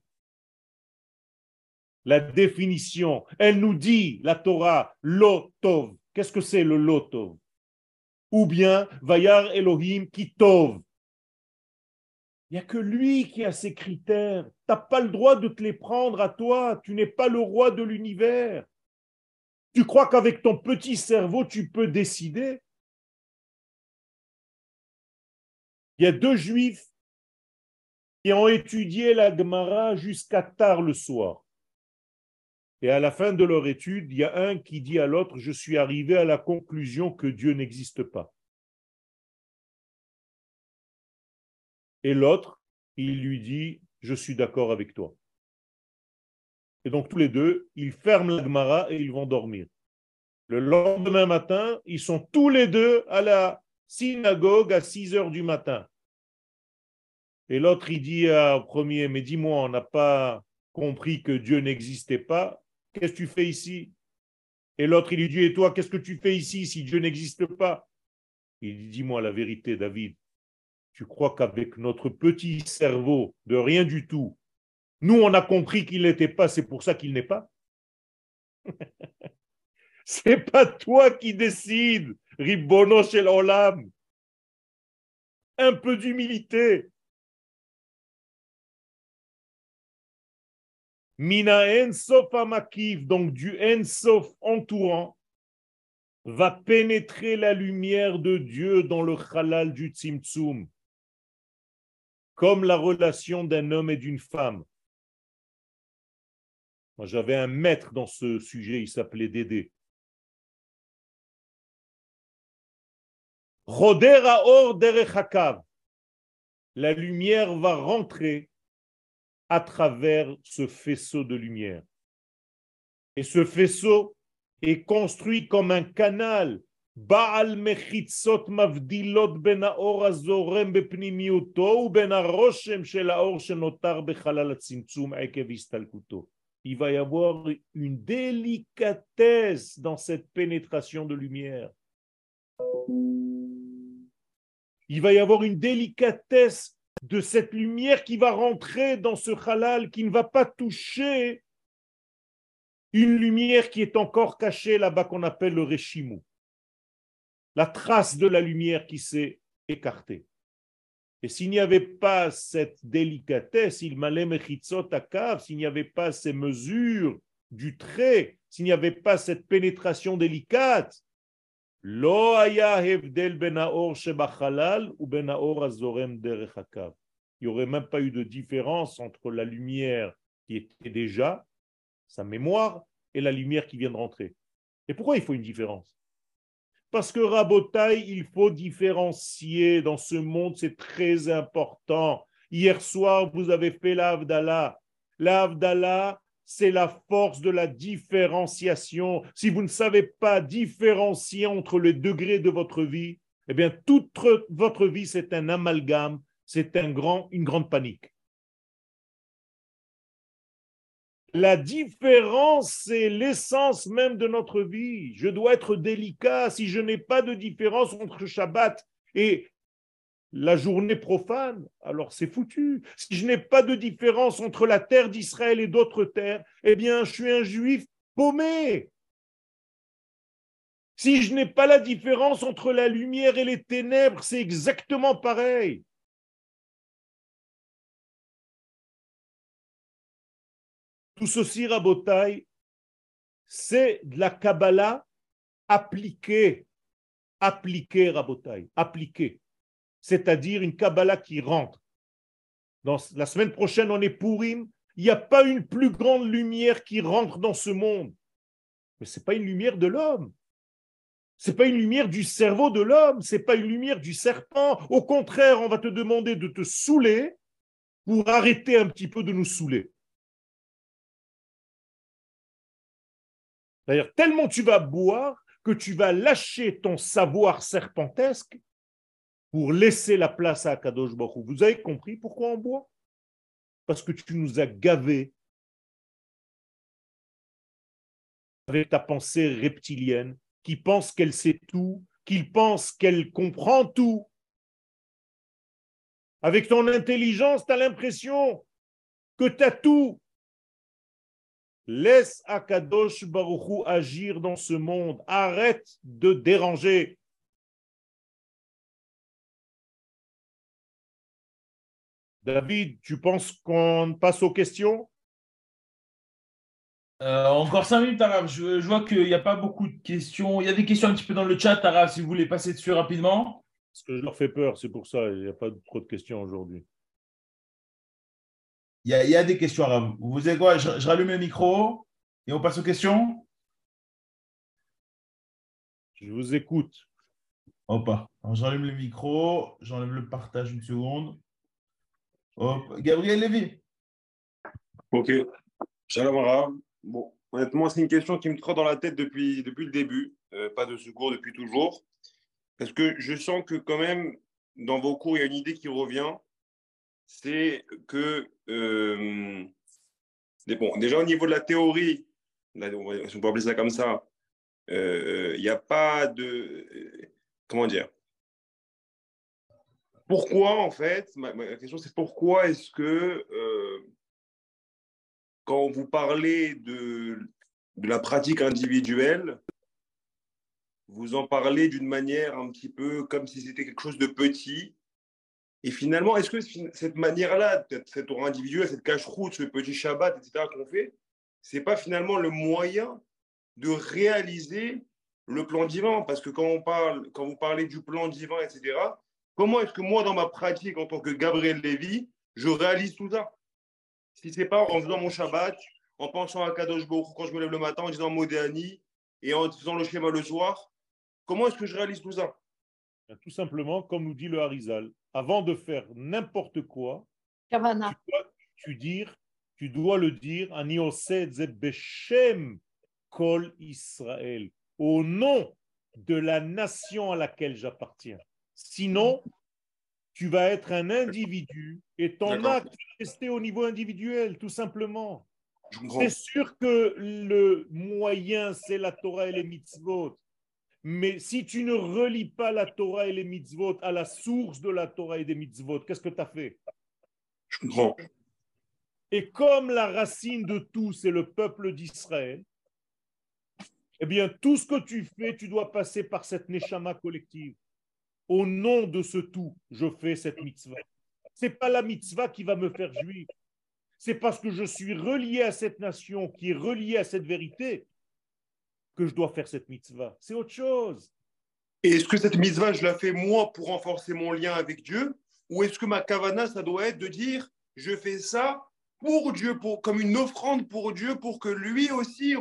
la définition. Elle nous dit, la Torah, lo tov. Qu'est-ce que c'est le lo tov? Ou bien, vayar Elohim ki tov. Il n'y a que lui qui a ces critères. Tu n'as pas le droit de te les prendre à toi. Tu n'es pas le roi de l'univers. Tu crois qu'avec ton petit cerveau, tu peux décider? Il y a deux juifs qui ont étudié la Gemara jusqu'à tard le soir. Et à la fin de leur étude, il y a un qui dit à l'autre, je suis arrivé à la conclusion que Dieu n'existe pas. Et l'autre, il lui dit, je suis d'accord avec toi. Et donc tous les deux, ils ferment la Gemara et ils vont dormir. Le lendemain matin, ils sont tous les deux à la synagogue à 6 heures du matin. Et l'autre, il dit au premier, mais dis-moi, on n'a pas compris que Dieu n'existait pas. Qu'est-ce que tu fais ici? Et l'autre, il lui dit, et toi, qu'est-ce que tu fais ici si Dieu n'existe pas? Il dit, dis-moi la vérité, David. Tu crois qu'avec notre petit cerveau de rien du tout, nous, on a compris qu'il n'était pas, c'est pour ça qu'il n'est pas? C'est pas toi qui décides, Ribono shel Olam. Un peu d'humilité. Mina ensof amakiv, donc du ensof entourant, va pénétrer la lumière de Dieu dans le halal du tzimtzum, comme la relation d'un homme et d'une femme. Moi, j'avais un maître dans ce sujet, il s'appelait Dédé. Roder haor derech hakav. La lumière va rentrer à travers ce faisceau de lumière. Et ce faisceau est construit comme un canal. Baal mechitzot mavdilot ben haor hazorem bepnimiuto ou ben haroshem shel haor shenotar bechalal hatzimtzum ekev istalkuto. Il va y avoir une délicatesse dans cette pénétration de lumière. Il va y avoir une délicatesse de cette lumière qui va rentrer dans ce halal, qui ne va pas toucher une lumière qui est encore cachée là-bas qu'on appelle le Reshimou. La trace de la lumière qui s'est écartée. Et s'il n'y avait pas cette délicatesse, s'il n'y avait pas ces mesures du trait, s'il n'y avait pas cette pénétration délicate, il n'y aurait même pas eu de différence entre la lumière qui était déjà, sa mémoire, et la lumière qui vient de rentrer. Et pourquoi il faut une différence? Parce que Rabotai, il faut différencier dans ce monde, c'est très important. Hier soir, vous avez fait l'Havdalah. L'Havdalah, c'est la force de la différenciation. Si vous ne savez pas différencier entre les degrés de votre vie, eh bien, toute votre vie, c'est un amalgame, c'est une grande panique. La différence, c'est l'essence même de notre vie. Je dois être délicat. Si je n'ai pas de différence entre Shabbat et la journée profane, alors c'est foutu. Si je n'ai pas de différence entre la terre d'Israël et d'autres terres, eh bien, je suis un juif paumé. Si je n'ai pas la différence entre la lumière et les ténèbres, c'est exactement pareil. Tout ceci, Rabotai, c'est de la Kabbalah appliquée. Appliquée, Rabotai, appliquée. C'est-à-dire une Kabbalah qui rentre. Dans la semaine prochaine, on est Purim. Il n'y a pas une plus grande lumière qui rentre dans ce monde. Mais ce n'est pas une lumière de l'homme. Ce n'est pas une lumière du cerveau de l'homme. Ce n'est pas une lumière du serpent. Au contraire, on va te demander de te saouler pour arrêter un petit peu de nous saouler. C'est-à-dire, tellement tu vas boire que tu vas lâcher ton savoir serpentesque pour laisser la place à Akadosh Baruch Hu. Vous avez compris pourquoi on boit? Parce que tu nous as gavés avec ta pensée reptilienne qui pense qu'elle sait tout, qui pense qu'elle comprend tout. Avec ton intelligence, tu as l'impression que tu as tout. Laisse Akadosh Baruch Hu agir dans ce monde. Arrête de déranger. David, tu penses qu'on passe aux questions? Encore 5 minutes, Arabe. Je vois qu'il n'y a pas beaucoup de questions. Il y a des questions un petit peu dans le chat, Arabe, si vous voulez passer dessus rapidement. Parce que je leur fais peur, c'est pour ça. Il n'y a pas trop de questions aujourd'hui. Il y a des questions, Arabe. Vous savez quoi? Je rallume le micro et on passe aux questions. Je vous écoute. Hop. Alors, je rallume le micro. J'enlève le partage une seconde. Hop. Gabriel Lévy. Ok, Shalom Arav. Bon, honnêtement, c'est une question qui me trotte dans la tête depuis le début. Pas de secours depuis toujours. Parce que je sens que quand même, dans vos cours, il y a une idée qui revient. C'est que, bon, déjà au niveau de la théorie, là, si on peut appeler ça comme ça, il n'y a pas de... comment dire? Pourquoi, en fait, ma question c'est pourquoi est-ce que quand vous parlez de la pratique individuelle, vous en parlez d'une manière un petit peu comme si c'était quelque chose de petit. Et finalement, est-ce que cette manière-là, cette Torah individuelle, cette cache-route, ce petit Shabbat, etc., qu'on fait, c'est pas finalement le moyen de réaliser le plan divin? Parce que quand vous parlez du plan divin, etc., comment est-ce que moi, dans ma pratique en tant que Gabriel Lévy, je réalise tout ça? Si c'est pas en faisant mon Shabbat, en pensant à Kadosh Baruch Hu quand je me lève le matin, en disant Modéani et en faisant le schéma le soir, comment est-ce que je réalise tout ça? Tout simplement, comme nous dit le Harizal, avant de faire n'importe quoi, Kavana. tu dois le dire, Ani oseh ze beshem kol Israël, au nom de la nation à laquelle j'appartiens. Sinon, tu vas être un individu et ton acte va rester au niveau individuel, tout simplement. C'est sûr que le moyen, c'est la Torah et les mitzvot. Mais si tu ne relis pas la Torah et les mitzvot à la source de la Torah et des mitzvot, qu'est-ce que tu as fait? Je comprends. Et comme la racine de tout, c'est le peuple d'Israël, eh bien, tout ce que tu fais, tu dois passer par cette neshama collective. Au nom de ce tout, je fais cette mitzvah. Ce n'est pas la mitzvah qui va me faire juif. C'est parce que je suis relié à cette nation, qui est reliée à cette vérité, que je dois faire cette mitzvah. C'est autre chose. Et est-ce que cette mitzvah, je la fais moi pour renforcer mon lien avec Dieu? Ou est-ce que ma kavana, ça doit être de dire, je fais ça pour Dieu, comme une offrande pour Dieu, pour que lui aussi...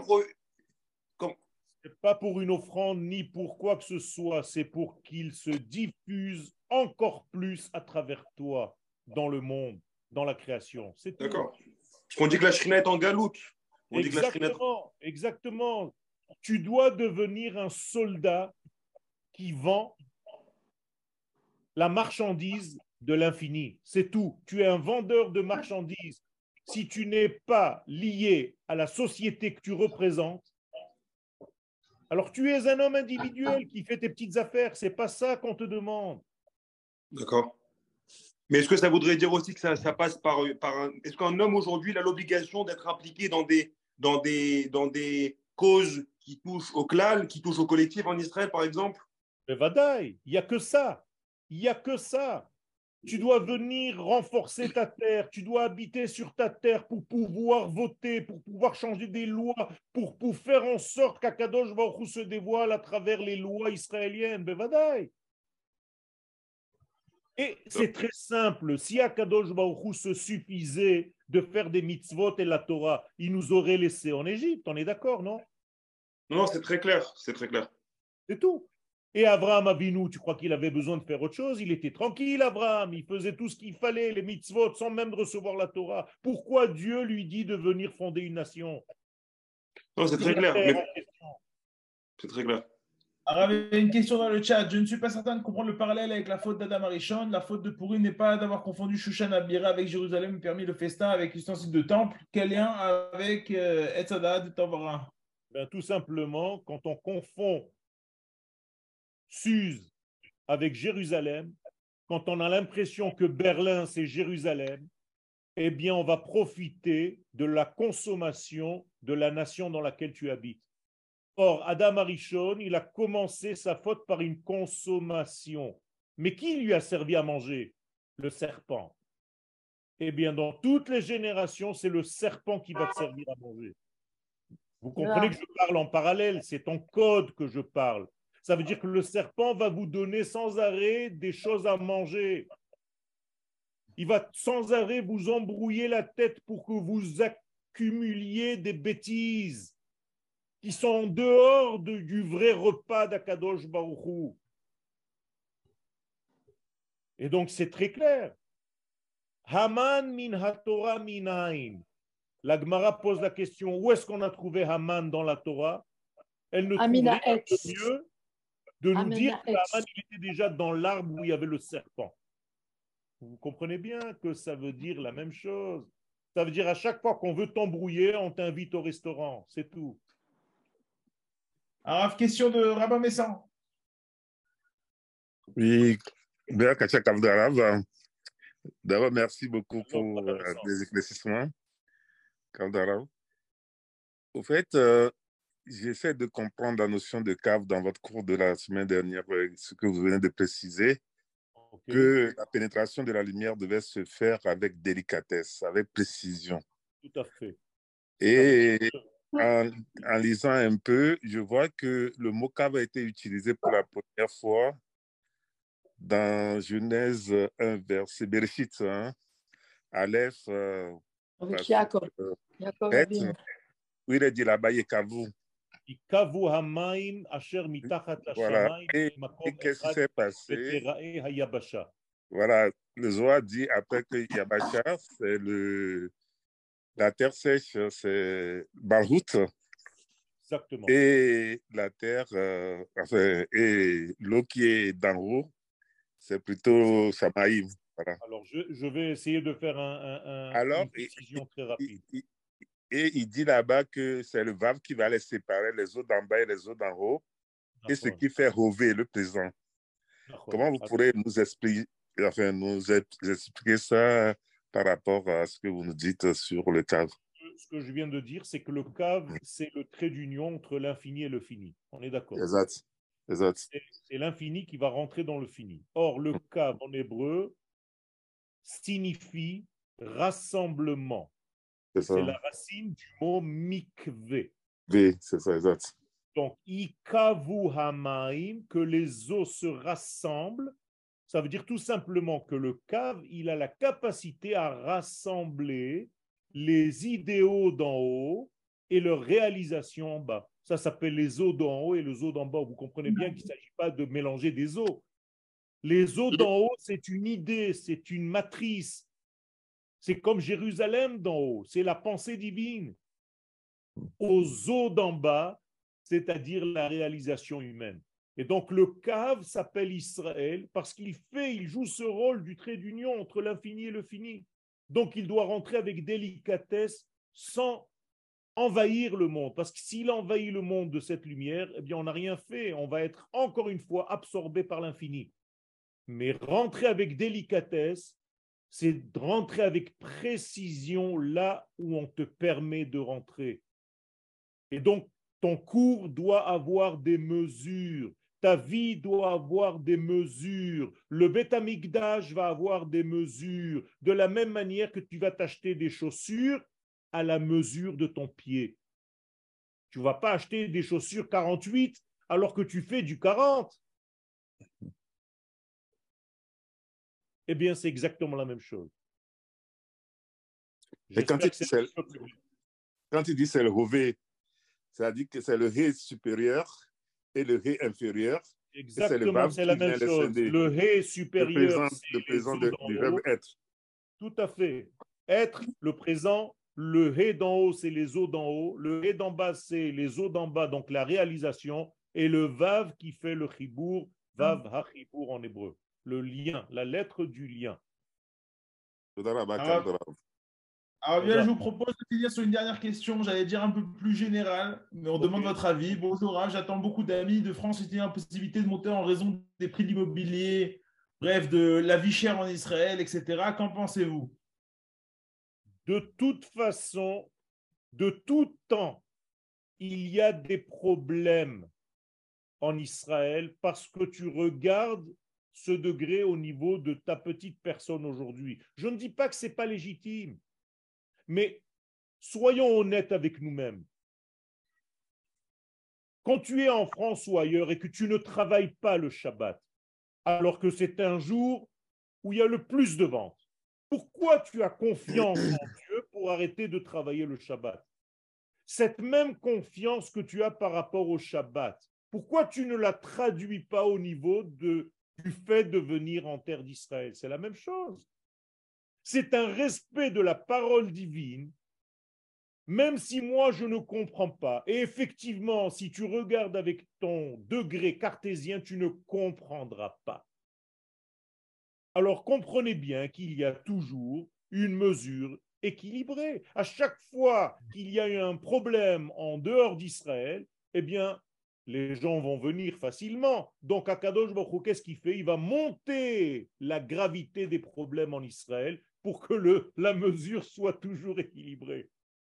Ce n'est pas pour une offrande ni pour quoi que ce soit, c'est pour qu'il se diffuse encore plus à travers toi dans le monde, dans la création. C'est tout. D'accord. Parce qu'on dit que la Shrina est en galoute. Exactement, exactement. Tu dois devenir un soldat qui vend la marchandise de l'infini. C'est tout. Tu es un vendeur de marchandises. Si tu n'es pas lié à la société que tu représentes, alors tu es un homme individuel qui fait tes petites affaires. C'est pas ça qu'on te demande. D'accord. Mais est-ce que ça voudrait dire aussi que ça passe par un... Est-ce qu'un homme aujourd'hui il a l'obligation d'être impliqué dans des causes qui touchent au clan, qui touchent au collectif en Israël, par exemple? Mais vadaï, il n'y a que ça. Il n'y a que ça. Tu dois venir renforcer ta terre, tu dois habiter sur ta terre pour pouvoir voter, pour pouvoir changer des lois, pour faire en sorte qu'Akadosh Baruch Hu se dévoile à travers les lois israéliennes. Bevadaï. Et c'est très simple. Si Akadosh Baruch Hu se suffisait de faire des mitzvot et la Torah, il nous aurait laissé en Égypte. On est d'accord, non? Non, c'est très clair. C'est très clair. C'est tout. Et Abraham Avinu, tu crois qu'il avait besoin de faire autre chose? Il était tranquille, Abraham. Il faisait tout ce qu'il fallait, les mitzvot, sans même recevoir la Torah. Pourquoi Dieu lui dit de venir fonder une nation? Non, c'est très clair. C'est très clair. Alors, il y a une question dans le chat. Je ne suis pas certain de comprendre le parallèle avec la faute d'Adam Arishon. La faute de Pourri n'est pas d'avoir confondu Shushan Abira avec Jérusalem et permis le festin avec l'ustensile de temple. Quel lien avec Etzadah de Tavara? Ben, tout simplement, quand on confond Suse avec Jérusalem, quand on a l'impression que Berlin, c'est Jérusalem, eh bien, on va profiter de la consommation de la nation dans laquelle tu habites. Or, Adam Arishon, il a commencé sa faute par une consommation. Mais qui lui a servi à manger? Le serpent. Eh bien, dans toutes les générations, c'est le serpent qui va te servir à manger. Vous comprenez que je parle en parallèle, c'est en code que je parle. Ça veut dire que le serpent va vous donner sans arrêt des choses à manger. Il va sans arrêt vous embrouiller la tête pour que vous accumuliez des bêtises qui sont en dehors du vrai repas d'Akadosh Baruch Hu. Et donc c'est très clair. Haman min haTorah minayin. La Gemara pose la question, où est-ce qu'on a trouvé Haman dans la Torah? Elle ne trouve rien de mieux de nous dire que Haman il était déjà dans l'arbre où il y avait le serpent. Vous comprenez bien que ça veut dire la même chose. Ça veut dire à chaque fois qu'on veut t'embrouiller, on t'invite au restaurant. C'est tout. Alors, question de Rabbin Messan. Oui, bien, Katia Kavdarav. D'abord, merci beaucoup pour les éclaircissements, Kavdarav. Au fait, j'essaie de comprendre la notion de cave dans votre cours de la semaine dernière, ce que vous venez de préciser, que la pénétration de la lumière devait se faire avec délicatesse, avec précision. Tout à fait. Et en lisant un peu, je vois que le mot cave a été utilisé pour la première fois dans Genèse 1, verset Bereshit, hein, Aleph, avec Jacob. où il est dit là-bas, Yekavu. Voilà. Et qu'est-ce qui s'est passé? Voilà, le Zohar dit après que Yabasha, c'est la terre sèche, c'est Balhout. Exactement. Et la terre, enfin, et l'eau qui est d'en haut, c'est plutôt Samaïm. Voilà. Alors, je vais essayer de faire une précision très rapide. Et il dit là-bas que c'est le Vav qui va les séparer, les eaux d'en bas et les eaux d'en haut, et ce qui fait Rové, le présent. Comment vous pourrez nous expliquer ça par rapport à ce que vous nous dites sur le cave? Ce que je viens de dire, c'est que le cave, c'est le trait d'union entre l'infini et le fini. On est d'accord? Exact. C'est l'infini qui va rentrer dans le fini. Or, le cave en hébreu signifie rassemblement. C'est la racine du mot mikvé. Oui, c'est ça, exact. Donc, ikavu hamaim, que les eaux se rassemblent, ça veut dire tout simplement que le cave, il a la capacité à rassembler les idéaux d'en haut et leur réalisation en bas. Ça s'appelle les eaux d'en haut et les eaux d'en bas. Vous comprenez bien qu'il ne s'agit pas de mélanger des eaux. Les eaux d'en haut, c'est une idée, c'est une matrice. C'est comme Jérusalem d'en haut, c'est la pensée divine. Aux eaux d'en bas, c'est-à-dire la réalisation humaine. Et donc le Kav s'appelle Israël parce il joue ce rôle du trait d'union entre l'infini et le fini. Donc il doit rentrer avec délicatesse sans envahir le monde. Parce que s'il envahit le monde de cette lumière, eh bien on n'a rien fait. On va être encore une fois absorbé par l'infini. Mais rentrer avec délicatesse, c'est rentrer avec précision là où on te permet de rentrer. Et donc, ton cours doit avoir des mesures. Ta vie doit avoir des mesures. Le Beth Amikdash va avoir des mesures. De la même manière que tu vas t'acheter des chaussures à la mesure de ton pied. Tu ne vas pas acheter des chaussures 48 alors que tu fais du 40. Eh bien, c'est exactement la même chose. Et quand il dit c'est le Rové, ça dit que c'est le Ré supérieur et le Ré inférieur. Exactement, c'est la même chose. Le Ré supérieur, c'est le présent du verbe être. Tout à fait. Être, le présent, le Ré d'en haut, c'est les os d'en haut, le Ré d'en bas, c'est les os d'en bas, donc la réalisation, et le Vav qui fait le Chibour, Vav ha-Chibour en hébreu. Le lien, la lettre du lien. Alors bien, je vous propose de finir sur une dernière question, j'allais dire un peu plus générale, mais on demande votre avis. Bonjour, j'attends beaucoup d'amis de France et possibilité de monter en raison des prix de l'immobilier, bref, de la vie chère en Israël, etc. Qu'en pensez-vous? De toute façon, de tout temps, il y a des problèmes en Israël parce que tu regardes ce degré au niveau de ta petite personne aujourd'hui. Je ne dis pas que ce n'est pas légitime, mais soyons honnêtes avec nous-mêmes. Quand tu es en France ou ailleurs et que tu ne travailles pas le Shabbat, alors que c'est un jour où il y a le plus de ventes, pourquoi tu as confiance en Dieu pour arrêter de travailler le Shabbat? Cette même confiance que tu as par rapport au Shabbat, pourquoi tu ne la traduis pas au niveau du fait de venir en terre d'Israël? C'est la même chose. C'est un respect de la parole divine, même si moi je ne comprends pas. Et effectivement, si tu regardes avec ton degré cartésien, tu ne comprendras pas. Alors comprenez bien qu'il y a toujours une mesure équilibrée. À chaque fois qu'il y a eu un problème en dehors d'Israël, eh bien, les gens vont venir facilement. Donc, Akadosh Baruch Hu, qu'est-ce qu'il fait? Il va monter la gravité des problèmes en Israël pour que la mesure soit toujours équilibrée.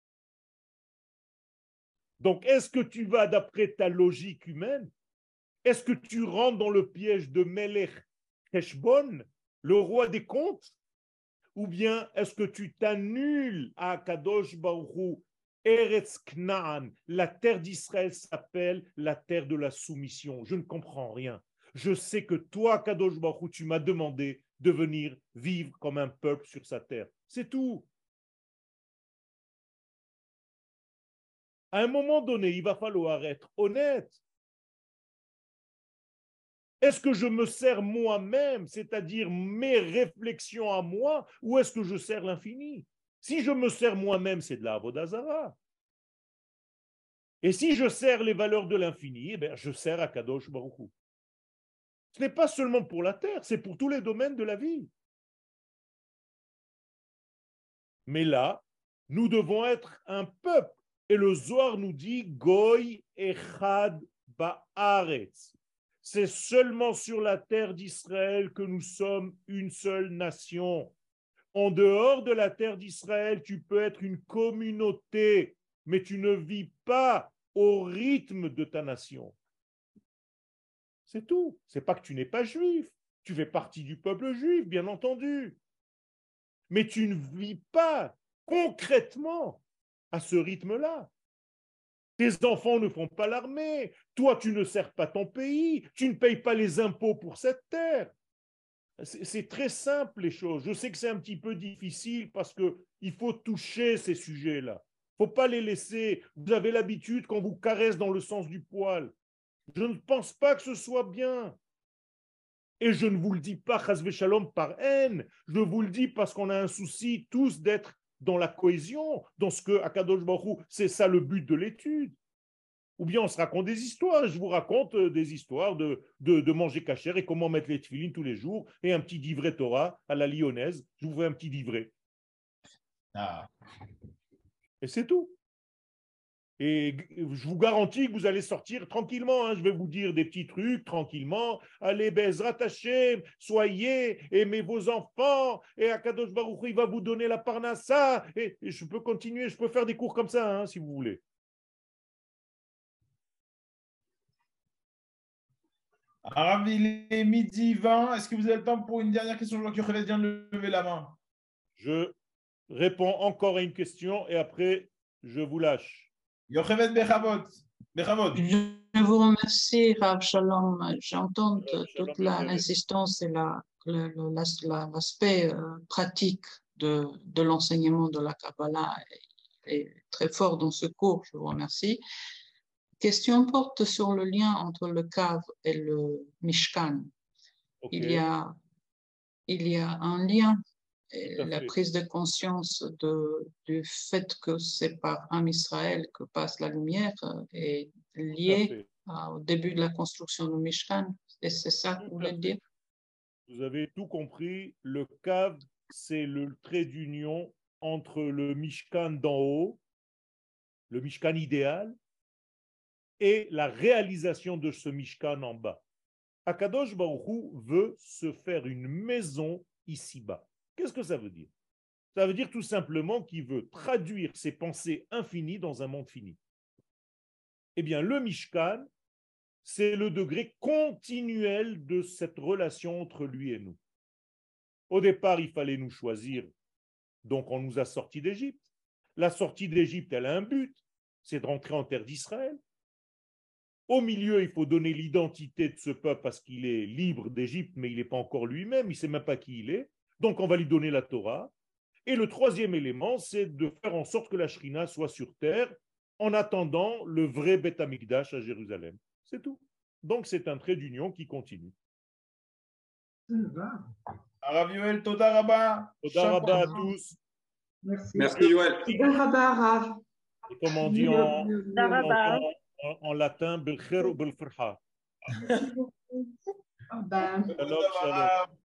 Donc, est-ce que tu vas d'après ta logique humaine? Est-ce que tu rentres dans le piège de Melech Heshbon, le roi des comptes? Ou bien est-ce que tu t'annules à Kadosh Baruch Hu, Eretz Knaan, la terre d'Israël s'appelle la terre de la soumission? Je ne comprends rien. Je sais que toi, Kadosh Baruch Hu, tu m'as demandé de venir vivre comme un peuple sur sa terre. C'est tout. À un moment donné, il va falloir être honnête. Est-ce que je me sers moi-même, c'est-à-dire mes réflexions à moi, ou est-ce que je sers l'infini? Si je me sers moi-même, c'est de la Avodah Zarah. Et si je sers les valeurs de l'infini, eh bien, je sers à Kadosh Baruch Hu. Ce n'est pas seulement pour la terre, c'est pour tous les domaines de la vie. Mais là, nous devons être un peuple. Et le Zohar nous dit Goy Echad Ba'aretz. C'est seulement sur la terre d'Israël que nous sommes une seule nation. En dehors de la terre d'Israël, tu peux être une communauté, mais tu ne vis pas au rythme de ta nation. C'est tout. C'est pas que tu n'es pas juif. Tu fais partie du peuple juif, bien entendu. Mais tu ne vis pas concrètement à ce rythme-là. Tes enfants ne font pas l'armée. Toi, tu ne sers pas ton pays. Tu ne payes pas les impôts pour cette terre. C'est très simple les choses. Je sais que c'est un petit peu difficile parce qu'il faut toucher ces sujets-là. Il ne faut pas les laisser. Vous avez l'habitude qu'on vous caresse dans le sens du poil. Je ne pense pas que ce soit bien. Et je ne vous le dis pas, chas shalom, par haine. Je vous le dis parce qu'on a un souci tous d'être dans la cohésion, dans ce que Akadosh Baruch Hu, c'est ça le but de l'étude. Ou bien on se raconte des histoires. Je vous raconte des histoires de manger cachère et comment mettre les tefilines tous les jours et un petit livret Torah à la lyonnaise. Je vous fais un petit livret. Ah. Et c'est tout. Et je vous garantis que vous allez sortir tranquillement. Hein. Je vais vous dire des petits trucs tranquillement. Allez, Bezrat Hashem, soyez, aimez vos enfants. Et Akadosh Baruch Hu, il va vous donner la parnassa. Et je peux continuer, je peux faire des cours comme ça, hein, si vous voulez. Arabe, il est midi 20. Est-ce que vous avez le temps pour une dernière question? Je vois que Yocheved vient de lever la main. Je réponds encore à une question et après, je vous lâche. Yocheved Bechavot. Je vous remercie, Rav Shalom. J'entends toute l'insistance et l'aspect pratique de l'enseignement de la Kabbalah est très fort dans ce cours. Je vous remercie. Question porte sur le lien entre le Kav et le Mishkan. Okay. Il y a un lien. La fait. prise de conscience du fait que c'est par un Israël que passe la lumière est liée au début de la construction du Mishkan. Et c'est ça que vous voulez dire? Vous avez tout compris. Le Kav, c'est le trait d'union entre le Mishkan d'en haut, le Mishkan idéal, et la réalisation de ce Mishkan en bas. Akadosh Baruch Hu veut se faire une maison ici-bas. Qu'est-ce que ça veut dire? Ça veut dire tout simplement qu'il veut traduire ses pensées infinies dans un monde fini. Eh bien, le Mishkan, c'est le degré continuel de cette relation entre lui et nous. Au départ, il fallait nous choisir, donc on nous a sortis d'Égypte. La sortie d'Égypte, elle a un but, c'est de rentrer en terre d'Israël. Au milieu, il faut donner l'identité de ce peuple parce qu'il est libre d'Égypte, mais il n'est pas encore lui-même, il ne sait même pas qui il est. Donc, on va lui donner la Torah. Et le troisième élément, c'est de faire en sorte que la Shrina soit sur terre en attendant le vrai Beth Amikdash à Jérusalem. C'est tout. Donc, c'est un trait d'union qui continue. Arav Yoel, Toda Rabba. Toda Rabba à tous. Merci Yoel. Toda Rabba, Rav. Et comme on dit en latin, Belcher ou Belferha. Ben. Shalom, shalom.